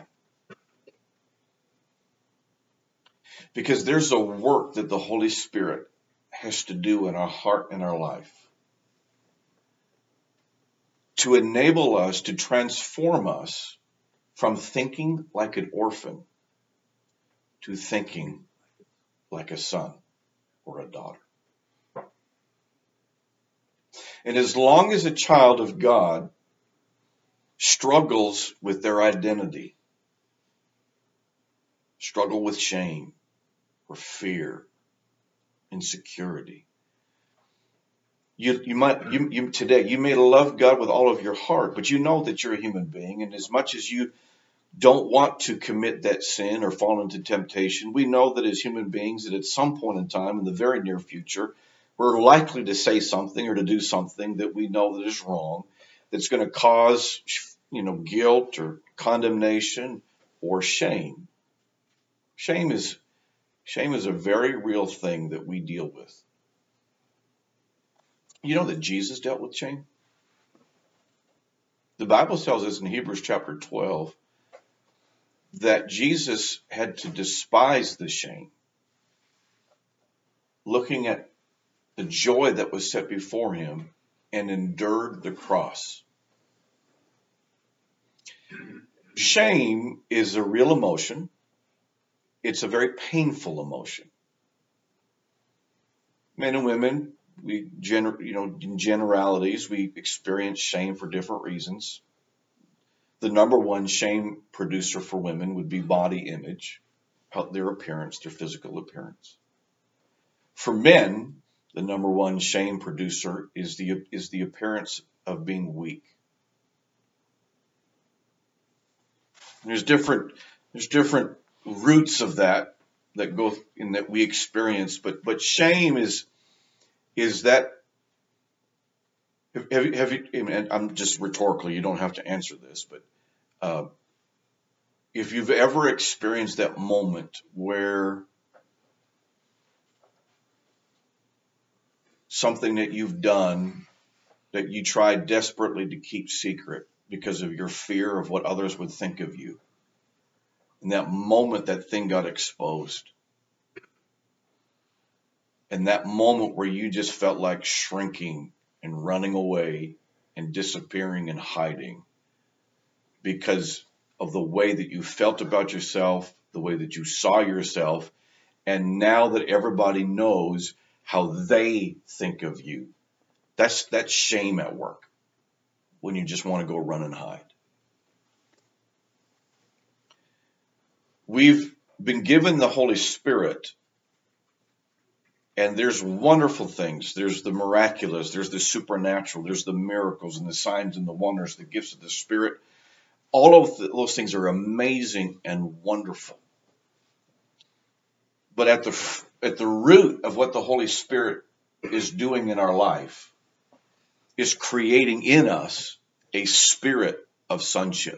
Because there's a work that the Holy Spirit has to do in our heart and our life to enable us, to transform us from thinking like an orphan to thinking like a son or a daughter. And as long as a child of God struggles with their identity, struggle with shame or fear, insecurity, you may love God with all of your heart, but you know that you're a human being, and as much as you don't want to commit that sin or fall into temptation, we know that as human beings that at some point in time in the very near future, we're likely to say something or to do something that we know that is wrong, that's going to cause, guilt or condemnation or shame. Shame is a very real thing that we deal with. You know that Jesus dealt with shame? The Bible tells us in Hebrews chapter 12 that Jesus had to despise the shame, looking at the joy that was set before him, and endured the cross. Shame is a real emotion. It's a very painful emotion. Men and women, in generalities, we experience shame for different reasons. The number one shame producer for women would be body image, their appearance, their physical appearance. For men, the number one shame producer is the appearance of being weak. There's different roots of that that go in that we experience. But shame is that, have you, and I'm just rhetorically, you don't have to answer this, but if you've ever experienced that moment where something that you've done that you tried desperately to keep secret because of your fear of what others would think of you, in that moment that thing got exposed, and that moment where you just felt like shrinking and running away and disappearing and hiding because of the way that you felt about yourself, the way that you saw yourself, and now that everybody knows how they think of you. That's shame at work, when you just want to go run and hide. We've been given the Holy Spirit, and there's wonderful things. There's the miraculous, there's the supernatural, there's the miracles and the signs and the wonders, the gifts of the Spirit. All of those things are amazing and wonderful. But at the root of what the Holy Spirit is doing in our life is creating in us a spirit of sonship.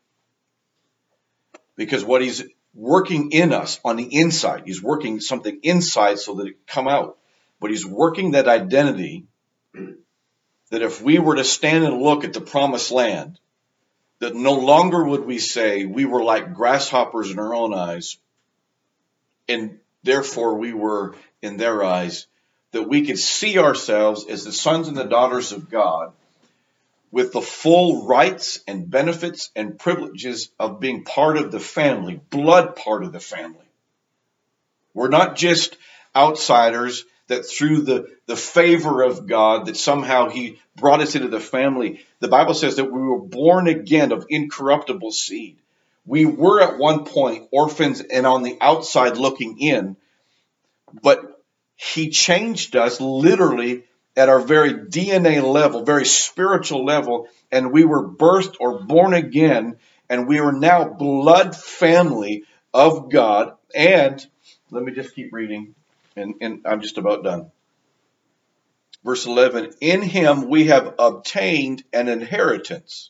Because what he's working in us on the inside, he's working something inside so that it come out. But he's working that identity that if we were to stand and look at the promised land, that no longer would we say we were like grasshoppers in our own eyes, and therefore we were in their eyes, that we could see ourselves as the sons and the daughters of God with the full rights and benefits and privileges of being part of the family, blood part of the family. We're not just outsiders that through the favor of God, that somehow he brought us into the family. The Bible says that we were born again of incorruptible seed. We were at one point orphans and on the outside looking in, but he changed us literally at our very DNA level, very spiritual level, and we were birthed or born again, and we are now blood family of God. And let me just keep reading, and I'm just about done. Verse 11, in him we have obtained an inheritance,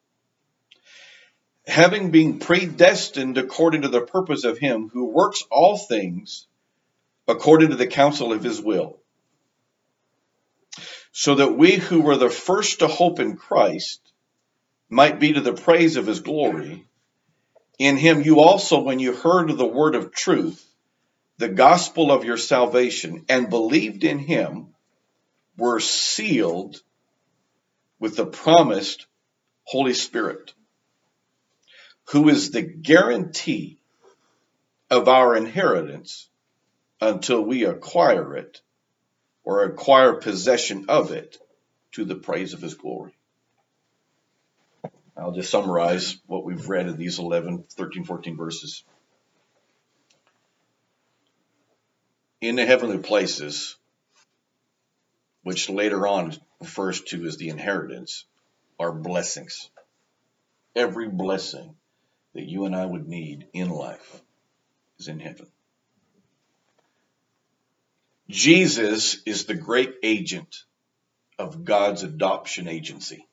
having been predestined according to the purpose of him who works all things according to the counsel of his will, so that we who were the first to hope in Christ might be to the praise of his glory. In him you also, when you heard of the word of truth, the gospel of your salvation, and believed in him, were sealed with the promised Holy Spirit, who is the guarantee of our inheritance until we acquire it, or acquire possession of it, to the praise of his glory. I'll just summarize what we've read in these 11, 13, 14 verses. In the heavenly places, which later on refers to as the inheritance, are blessings. Every blessing that you and I would need in life is in heaven. Jesus is the great agent of God's adoption agency,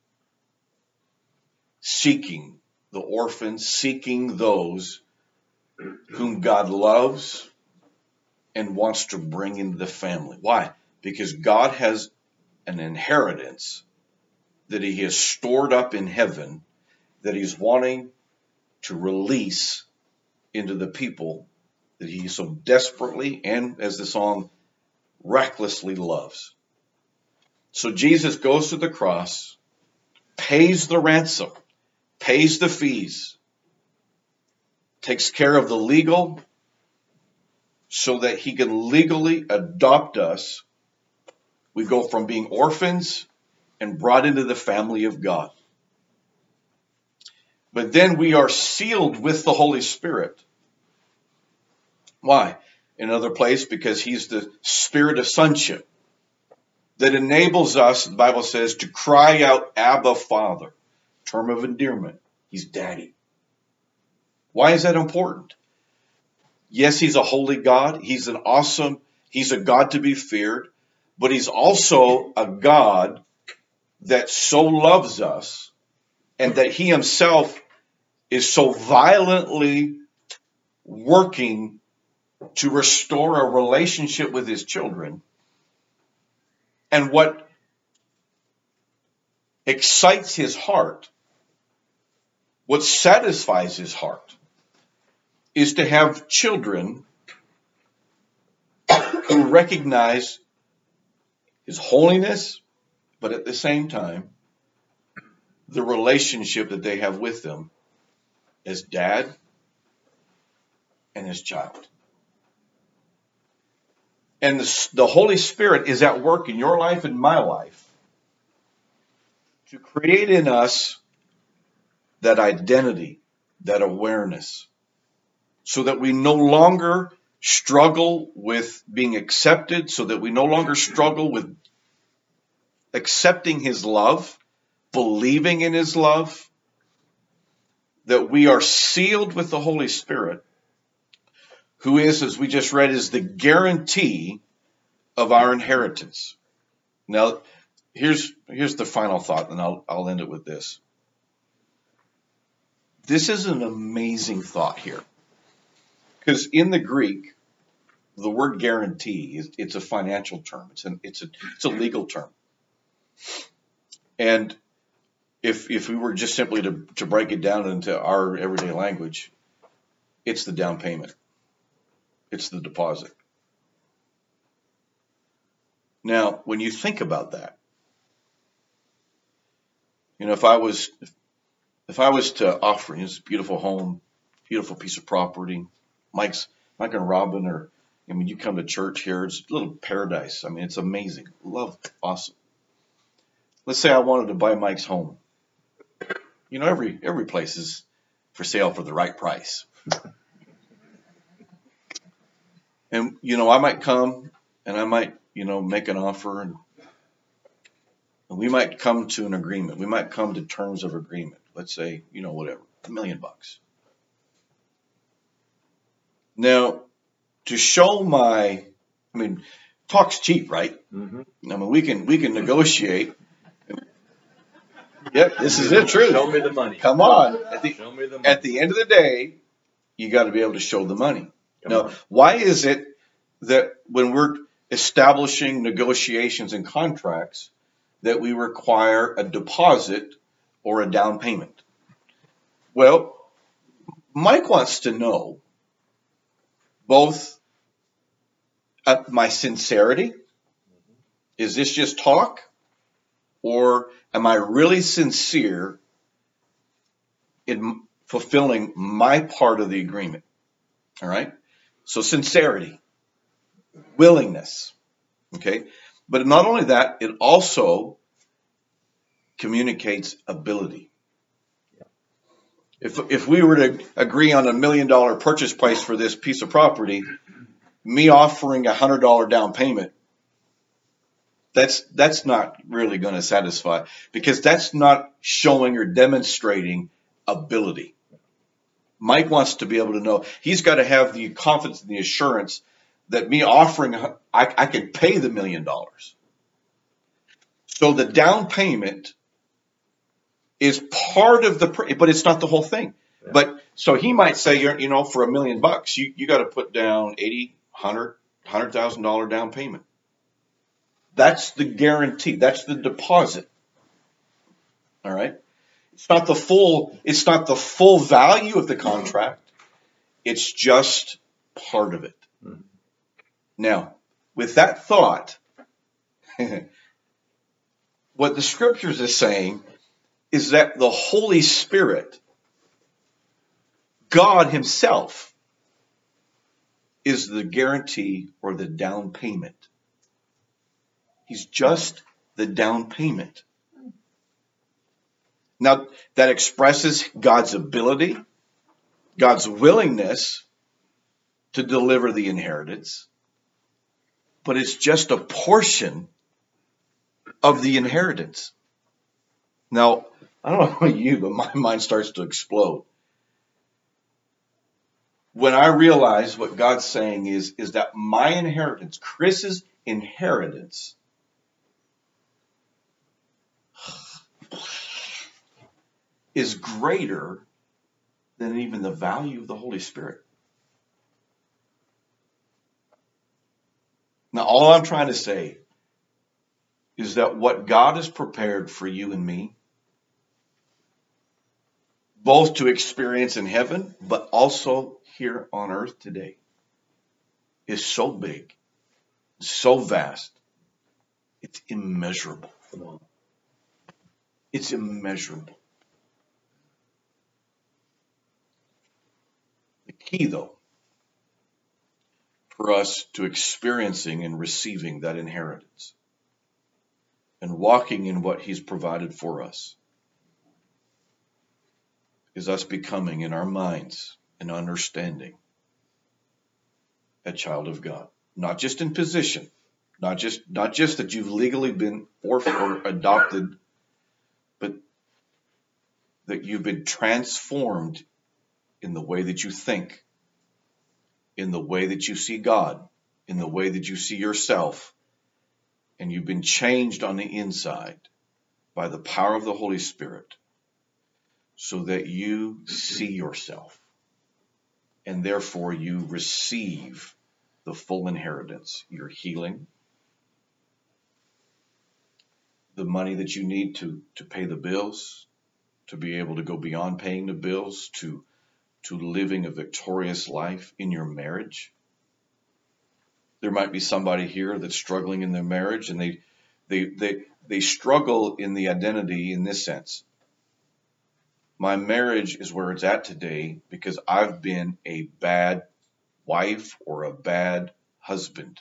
seeking the orphans, seeking those whom God loves and wants to bring into the family. Why? Because God has an inheritance that he has stored up in heaven that he's wanting to release into the people that he so desperately, and as the song, recklessly loves. So Jesus goes to the cross, pays the ransom, pays the fees, takes care of the legal so that he can legally adopt us. We go from being orphans and brought into the family of God. But then we are sealed with the Holy Spirit. Why? In another place, because he's the spirit of sonship that enables us, the Bible says, to cry out, Abba, Father. Term of endearment. He's daddy. Why is that important? Yes, he's a holy God. He's a God to be feared, but he's also a God that so loves us and that he himself is so violently working to restore a relationship with his children. And what excites his heart, what satisfies his heart, is to have children who recognize his holiness, but at the same time, the relationship that they have with them as dad and as child. And the Holy Spirit is at work in your life and my life to create in us that identity, that awareness, so that we no longer struggle with being accepted, so that we no longer struggle with accepting his love, believing in his love, that we are sealed with the Holy Spirit, who is, as we just read, is the guarantee of our inheritance. Now, here's the final thought, and I'll end it with this. This is an amazing thought here, because in the Greek, the word guarantee it's a financial term. It's a legal term. And if we were just simply to break it down into our everyday language, it's the down payment. It's the deposit. Now, when you think about that, if I was to offer this beautiful home, beautiful piece of property, Mike and Robin, you come to church here, it's a little paradise. It's amazing. Love, awesome. Let's say I wanted to buy Mike's home. Every place is for sale for the right price. And, I might come and I might, make an offer and we might come to an agreement. We might come to terms of agreement. Let's say, whatever, $1 million. Now, to show talk's cheap, right? Mm-hmm. We can negotiate. Yep, this is it, true. Show me the money. Come on. Show me the money. At the end of the day, you got to be able to show the money. Now, why is it that when we're establishing negotiations and contracts that we require a deposit or a down payment? Well, Mike wants to know both my sincerity. Is this just talk? Or am I really sincere in fulfilling my part of the agreement? All right. So sincerity, willingness. Okay. But not only that, it also communicates ability. If we were to agree on $1 million purchase price for this piece of property, me offering $100 down payment, that's not really going to satisfy, because that's not showing or demonstrating ability. Mike wants to be able to know, he's got to have the confidence and the assurance that me offering, I can pay the $1 million. So the down payment is part of but it's not the whole thing. Yeah. But so he might say, for $1 million, you got to put down $100,000 down payment. That's the guarantee. That's the deposit. All right. It's not the full value of the contract. It's just part of it. Mm-hmm. Now, with that thought, what the scriptures is saying is that the Holy Spirit, God himself, is the guarantee or the down payment. He's just the down payment. Now, that expresses God's ability, God's willingness to deliver the inheritance, but it's just a portion of the inheritance. Now, I don't know about you, but my mind starts to explode. when I realize what God's saying is that my inheritance, Chris's inheritance, is greater than even the value of the Holy Spirit. Now, all I'm trying to say is that what God has prepared for you and me, both to experience in heaven, but also here on earth today, is so big, so vast, it's immeasurable. It's immeasurable. The key, though, for us to experiencing and receiving that inheritance and walking in what He's provided for us is us becoming in our minds and understanding a child of God. Not just in position, not just that you've legally been orphaned or adopted, but that you've been transformed in the way that you think, in the way that you see God, in the way that you see yourself, and you've been changed on the inside by the power of the Holy Spirit so that you see yourself and therefore you receive the full inheritance, your healing, the money that you need to pay the bills, to be able to go beyond paying the bills, to living a victorious life in your marriage. There might be somebody here that's struggling in their marriage, and they struggle in the identity in this sense. My marriage is where it's at today because I've been a bad wife or a bad husband.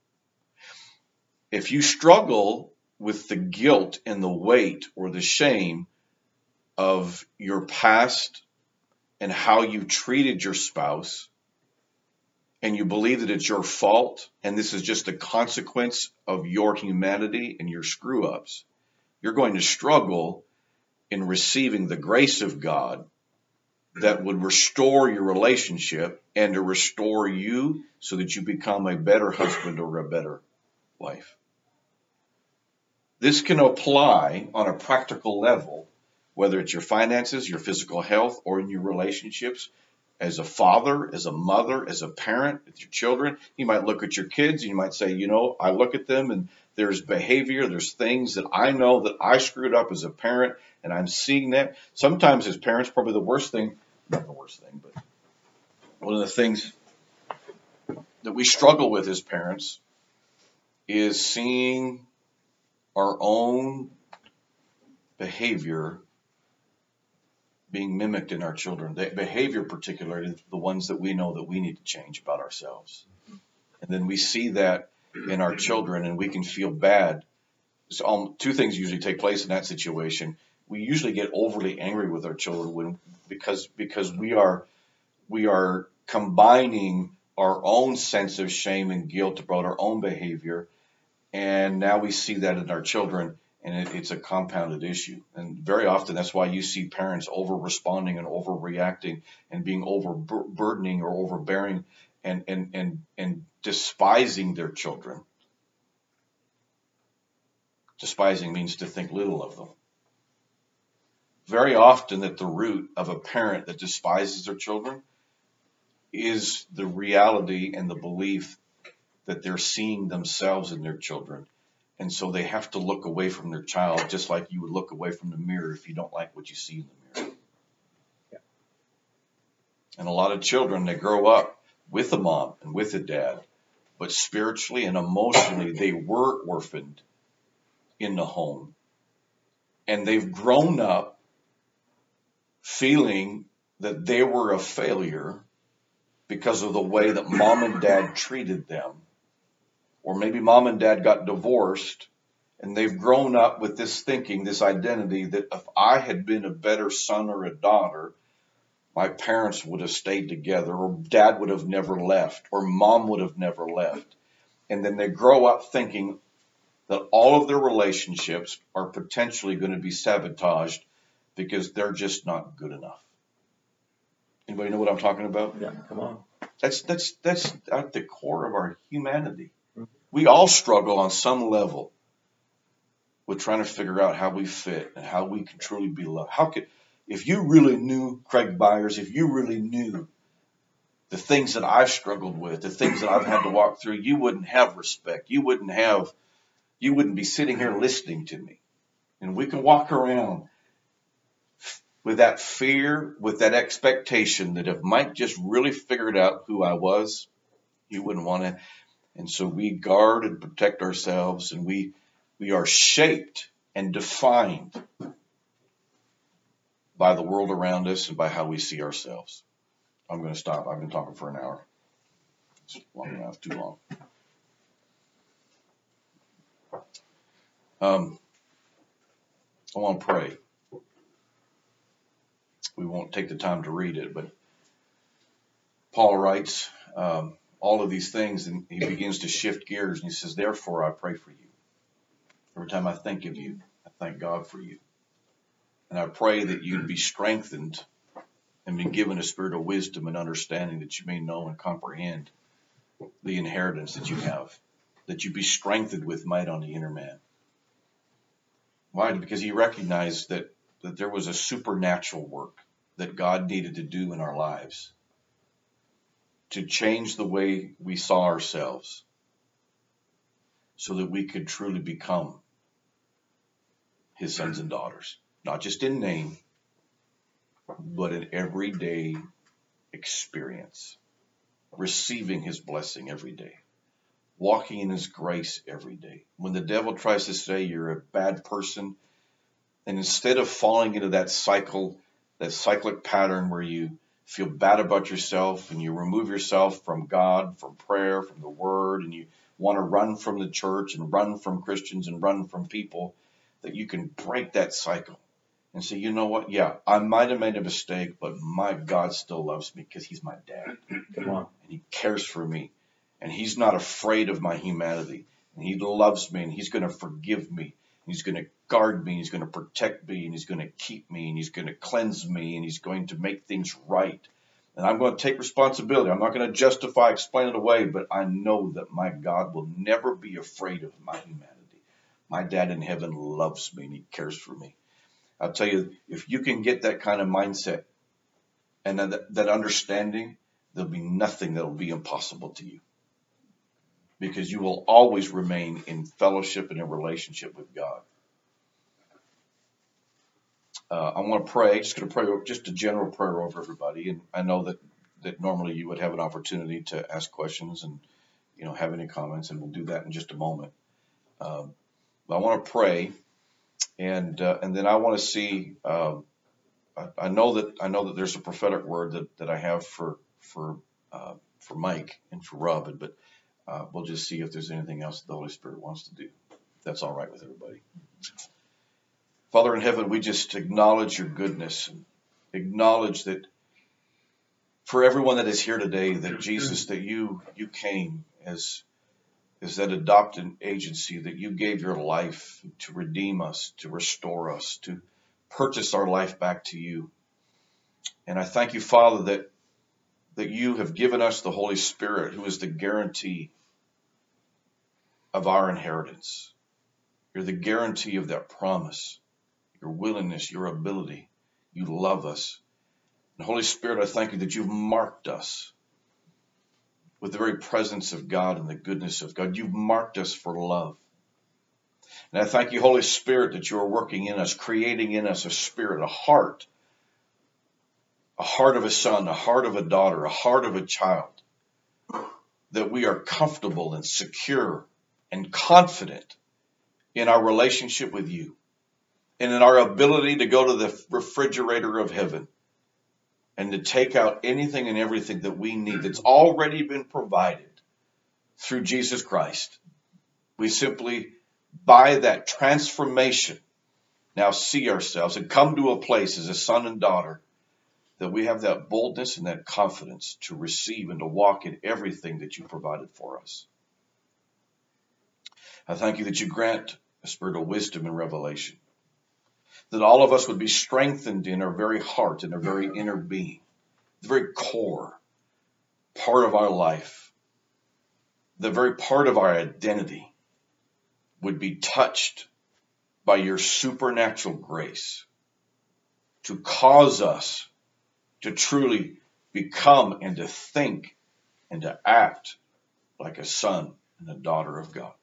If you struggle with the guilt and the weight or the shame of your past and how you treated your spouse, and you believe that it's your fault, and this is just a consequence of your humanity and your screw-ups, you're going to struggle in receiving the grace of God that would restore your relationship and to restore you so that you become a better husband or a better wife. This can apply on a practical level, whether it's your finances, your physical health, or in your relationships. As a father, as a mother, as a parent with your children, you might look at your kids and you might say, I look at them and there's behavior, there's things that I know that I screwed up as a parent, and I'm seeing that. Sometimes as parents, probably the worst thing, not the worst thing, but one of the things that we struggle with as parents is seeing our own behavior being mimicked in our children. The behavior, particularly the ones that we know that we need to change about ourselves. And then we see that in our children and we can feel bad. So, two things usually take place in that situation. We usually get overly angry with our children because we are combining our own sense of shame and guilt about our own behavior, and now we see that in our children, and it's a compounded issue. And very often that's why you see parents over-responding and overreacting and being overburdening or overbearing and despising their children. Despising means to think little of them. Very often at the root of a parent that despises their children is the reality and the belief that they're seeing themselves in their children. And so they have to look away from their child just like you would look away from the mirror if you don't like what you see in the mirror. Yeah. And a lot of children, they grow up with a mom and with a dad, but spiritually and emotionally they were orphaned in the home. And they've grown up feeling that they were a failure because of the way that mom and dad treated them. Or maybe mom and dad got divorced and they've grown up with this thinking, this identity that if I had been a better son or a daughter, my parents would have stayed together, or dad would have never left, or mom would have never left. And then they grow up thinking that all of their relationships are potentially going to be sabotaged because they're just not good enough. Anybody know what I'm talking about? Yeah, come on. That's at the core of our humanity. We all struggle on some level with trying to figure out how we fit and how we can truly be loved. If you really knew Craig Byers, if you really knew the things that I've struggled with, the things that I've had to walk through, you wouldn't have respect. You wouldn't be sitting here listening to me. And we can walk around with that fear, with that expectation that if Mike just really figured out who I was, he wouldn't want to. And so we guard and protect ourselves, and we are shaped and defined by the world around us and by how we see ourselves. I'm going to stop. I've been talking for an hour. It's long enough, too long. I want to pray. We won't take the time to read it, but Paul writes all of these things, and he begins to shift gears, and he says, therefore, I pray for you. Every time I think of you, I thank God for you. And I pray that you'd be strengthened and be given a spirit of wisdom and understanding that you may know and comprehend the inheritance that you have, that you be strengthened with might on the inner man. Why? Because he recognized that there was a supernatural work that God needed to do in our lives to change the way we saw ourselves so that we could truly become his sons and daughters, not just in name, but in everyday experience, receiving his blessing every day, walking in his grace every day. When the devil tries to say you're a bad person, and instead of falling into that cyclic pattern where you feel bad about yourself and you remove yourself from God, from prayer, from the word, and you want to run from the church and run from Christians and run from people, that you can break that cycle and say, you know what? Yeah, I might have made a mistake, but my God still loves me because he's my dad. Come on. And he cares for me. And he's not afraid of my humanity. And he loves me, and he's going to forgive me. He's going to guard me. He's going to protect me, and he's going to keep me, and he's going to cleanse me, and he's going to make things right. And I'm going to take responsibility. I'm not going to justify, explain it away, but I know that my God will never be afraid of my humanity. My dad in heaven loves me, and he cares for me. I'll tell you, if you can get that kind of mindset and that understanding, there'll be nothing that will be impossible to you, because you will always remain in fellowship and in relationship with God. I want to pray. Just going to pray just a general prayer over everybody, and I know that normally you would have an opportunity to ask questions and have any comments, and we'll do that in just a moment. But I want to pray, and then I want to see. I know that there's a prophetic word that I have for Mike and for Robin, but we'll just see if there's anything else that the Holy Spirit wants to do. If that's all right with everybody. Father in heaven, we just acknowledge your goodness and acknowledge that for everyone that is here today, that Jesus, that you came as that adopted agency, that you gave your life to redeem us, to restore us, to purchase our life back to you. And I thank you, Father, that you have given us the Holy Spirit, who is the guarantee of our inheritance. You're the guarantee of that promise, your willingness, your ability. You love us. And Holy Spirit, I thank you that you've marked us with the very presence of God and the goodness of God. You've marked us for love. And I thank you, Holy Spirit, that you are working in us, creating in us a spirit, a heart of a son, a heart of a daughter, a heart of a child, that we are comfortable and secure and confident in our relationship with you and in our ability to go to the refrigerator of heaven and to take out anything and everything that we need that's already been provided through Jesus Christ. We simply, by that transformation, now see ourselves and come to a place as a son and daughter that we have that boldness and that confidence to receive and to walk in everything that you provided for us. I thank you that you grant a spirit of wisdom and revelation, that all of us would be strengthened in our very heart and our very inner being, the very core part of our life, the very part of our identity would be touched by your supernatural grace to cause us to truly become and to think and to act like a son and a daughter of God.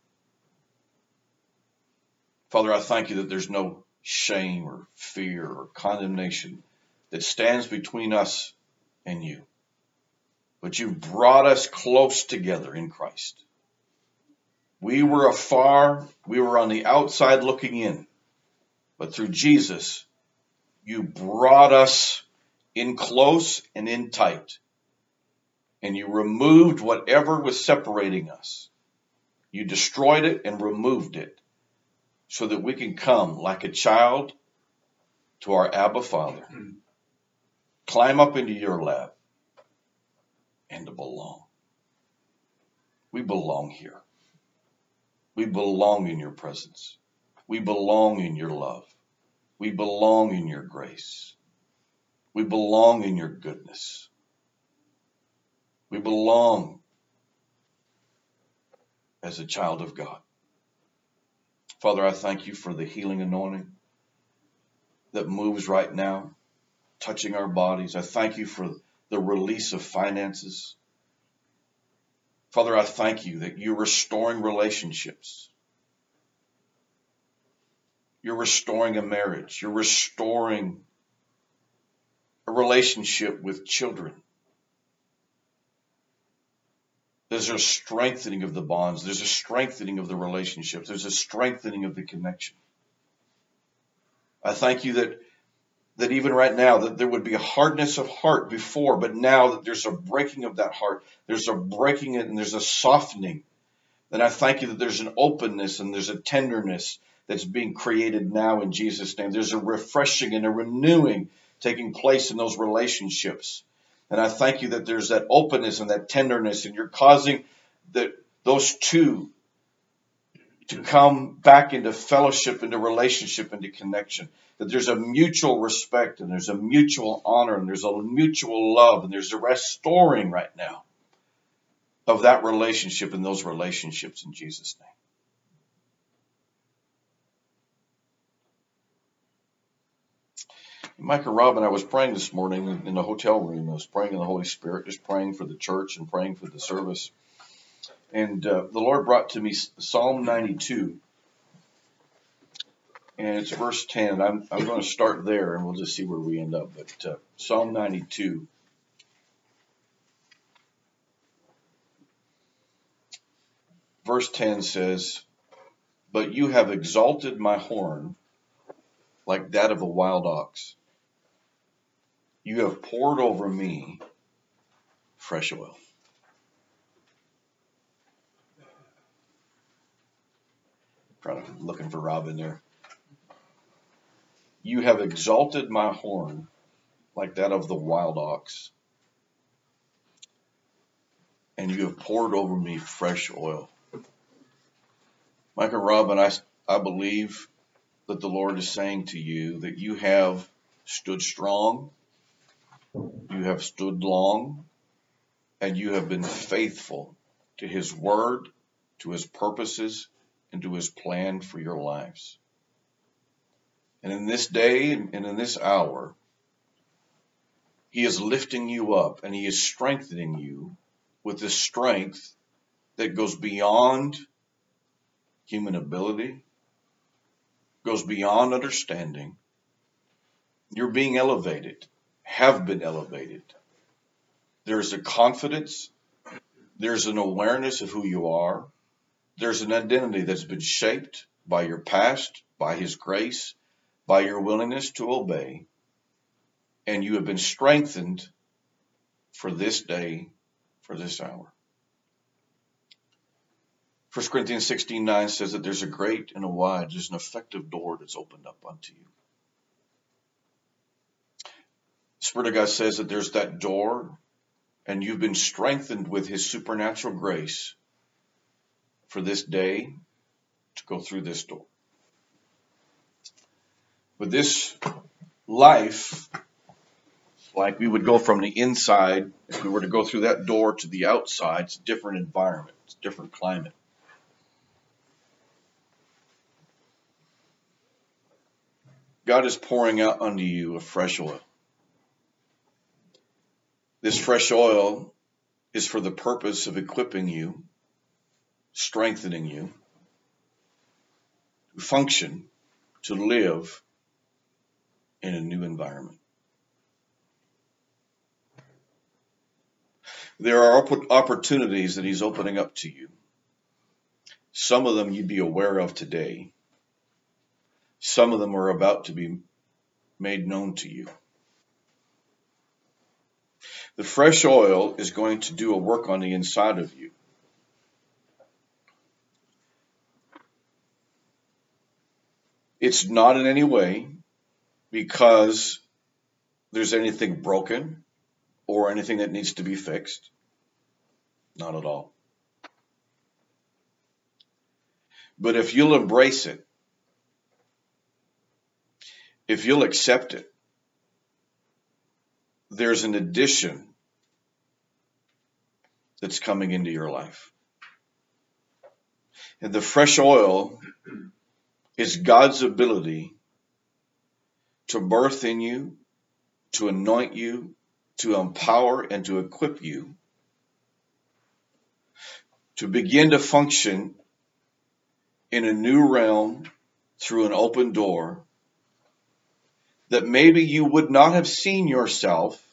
Father, I thank you that there's no shame or fear or condemnation that stands between us and you. But you've brought us close together in Christ. We were afar, we were on the outside looking in. But through Jesus, you brought us in close and in tight. And you removed whatever was separating us. You destroyed it and removed it so that we can come like a child to our Abba Father, climb up into your lap, and to belong. We belong here. We belong in your presence. We belong in your love. We belong in your grace. We belong in your goodness. We belong as a child of God. Father, I thank you for the healing anointing that moves right now, touching our bodies. I thank you for the release of finances. Father, I thank you that you're restoring relationships. You're restoring a marriage. You're restoring a relationship with children. There's a strengthening of the bonds. There's a strengthening of the relationships. There's a strengthening of the connection. I thank you that even right now that there would be a hardness of heart before, but now that there's a breaking of that heart, there's a breaking and there's a softening. And I thank you that there's an openness and there's a tenderness that's being created now in Jesus' name. There's a refreshing and a renewing taking place in those relationships. And I thank you that there's that openness and that tenderness, and you're causing those two to come back into fellowship, into relationship, into connection. That there's a mutual respect and there's a mutual honor and there's a mutual love and there's a restoring right now of that relationship and those relationships in Jesus' name. Micah Robin, I was praying this morning in the hotel room. I was praying in the Holy Spirit, just praying for the church and praying for the service. And the Lord brought to me Psalm 92. And it's verse 10. I'm going to start there and we'll just see where we end up. But Psalm 92. Verse 10 says, "But you have exalted my horn like that of a wild ox. You have poured over me fresh oil." Probably looking for Robin there. "You have exalted my horn like that of the wild ox, and you have poured over me fresh oil." Micah Robin, I believe that the Lord is saying to you that you have stood strong, you have stood long, and you have been faithful to his word, to his purposes, and to his plan for your lives. And in this day and in this hour, he is lifting you up and he is strengthening you with the strength that goes beyond human ability, goes beyond understanding. You're being elevated, have been elevated. There's a confidence, there's an awareness of who you are. There's an identity that's been shaped by your past, by his grace, by your willingness to obey. And you have been strengthened for this day, for this hour. 1 Corinthians 16:9 says that there's a great and a wide, there's an effective door that's opened up unto you. The Spirit of God says that there's that door, and you've been strengthened with his supernatural grace for this day to go through this door. But this life Like we would go from the inside, if we were to go through that door to the outside, it's a different environment, it's a different climate. God is pouring out unto you a fresh oil. This fresh oil is for the purpose of equipping you, strengthening you, to function, to live in a new environment. There are opportunities that He's opening up to you. Some of them you'd be aware of today. Some of them are about to be made known to you. The fresh oil is going to do a work on the inside of you. It's not in any way because there's anything broken or anything that needs to be fixed. Not at all. But if you'll embrace it, if you'll accept it, there's an addition that's coming into your life. And the fresh oil is God's ability to birth in you, to anoint you, to empower and to equip you to begin to function in a new realm through an open door that maybe you would not have seen yourself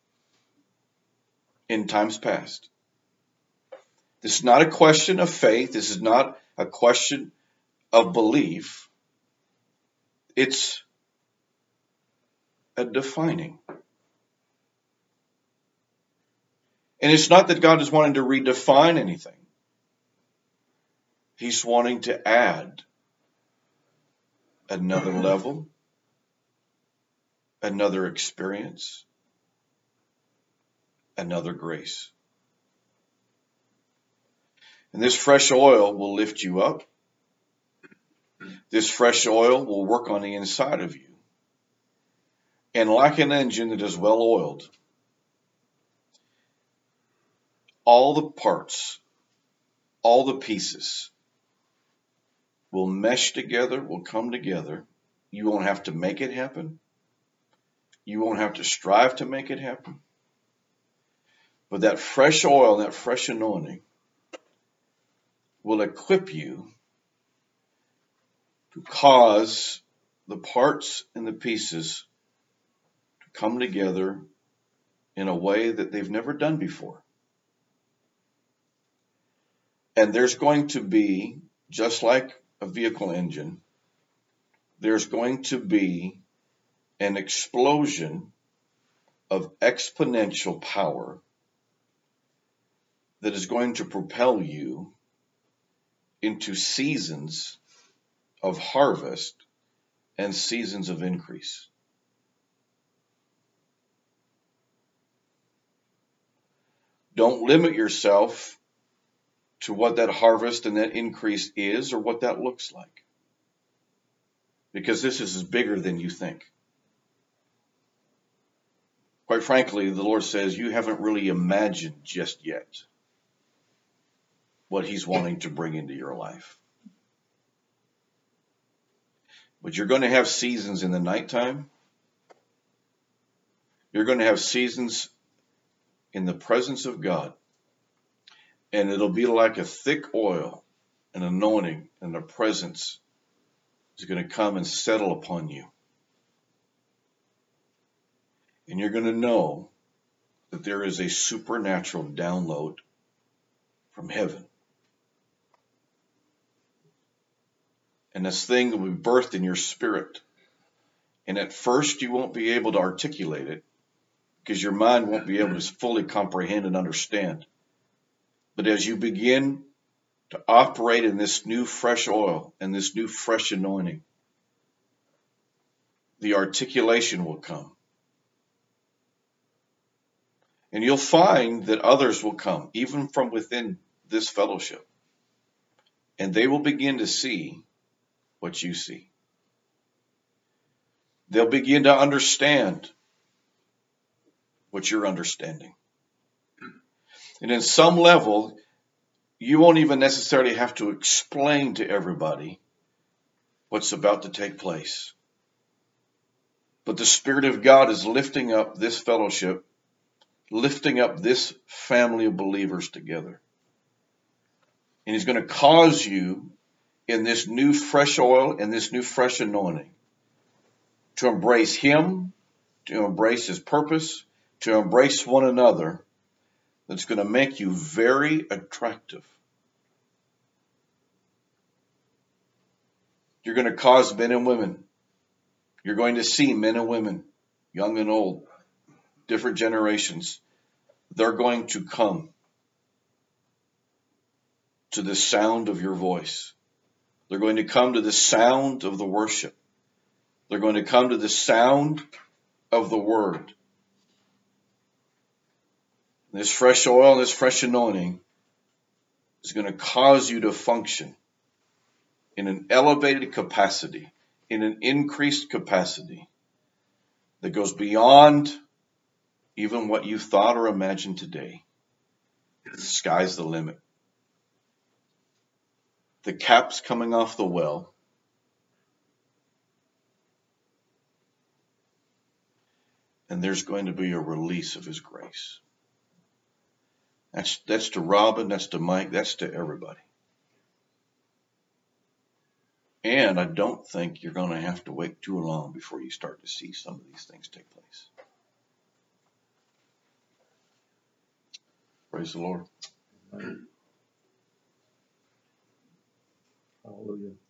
in times past. This is not a question of faith. This is not a question of belief. It's a defining. And it's not that God is wanting to redefine anything. He's wanting to add another level, another experience, another grace. And this fresh oil will lift you up. This fresh oil will work on the inside of you. And like an engine that is well oiled, all the parts, all the pieces will mesh together, will come together. You won't have to make it happen. You won't have to strive to make it happen. But that fresh oil, that fresh anointing will equip you to cause the parts and the pieces to come together in a way that they've never done before. And there's going to be, just like a vehicle engine, there's going to be an explosion of exponential power that is going to propel you into seasons of harvest and seasons of increase. Don't limit yourself to what that harvest and that increase is or what that looks like, because this is bigger than you think. Quite frankly, the Lord says you haven't really imagined just yet what He's wanting to bring into your life. But you're going to have seasons in the nighttime. You're going to have seasons in the presence of God. And it'll be like a thick oil, an anointing, and a presence is going to come and settle upon you. And you're going to know that there is a supernatural download from heaven. And this thing will be birthed in your spirit. And at first you won't be able to articulate it because your mind won't be able to fully comprehend and understand. But as you begin to operate in this new fresh oil and this new fresh anointing, the articulation will come. And you'll find that others will come, even from within this fellowship. And they will begin to see what you see. They'll begin to understand what you're understanding. And in some level, you won't even necessarily have to explain to everybody what's about to take place. But the Spirit of God is lifting up this fellowship, lifting up this family of believers together. And He's going to cause you in this new fresh oil and this new fresh anointing to embrace Him, to embrace His purpose, to embrace one another. That's going to make you very attractive. You're going to cause men and women. You're going to see men and women, young and old, different generations. They're going to come to the sound of your voice. They're going to come to the sound of the worship. They're going to come to the sound of the word. This fresh oil, this fresh anointing is going to cause you to function in an elevated capacity, in an increased capacity that goes beyond even what you thought or imagined today. The sky's the limit. The cap's coming off the well. And there's going to be a release of His grace. That's to Robin, that's to Mike, that's to everybody. And I don't think you're going to have to wait too long before you start to see some of these things take place. Praise the Lord. Hallelujah.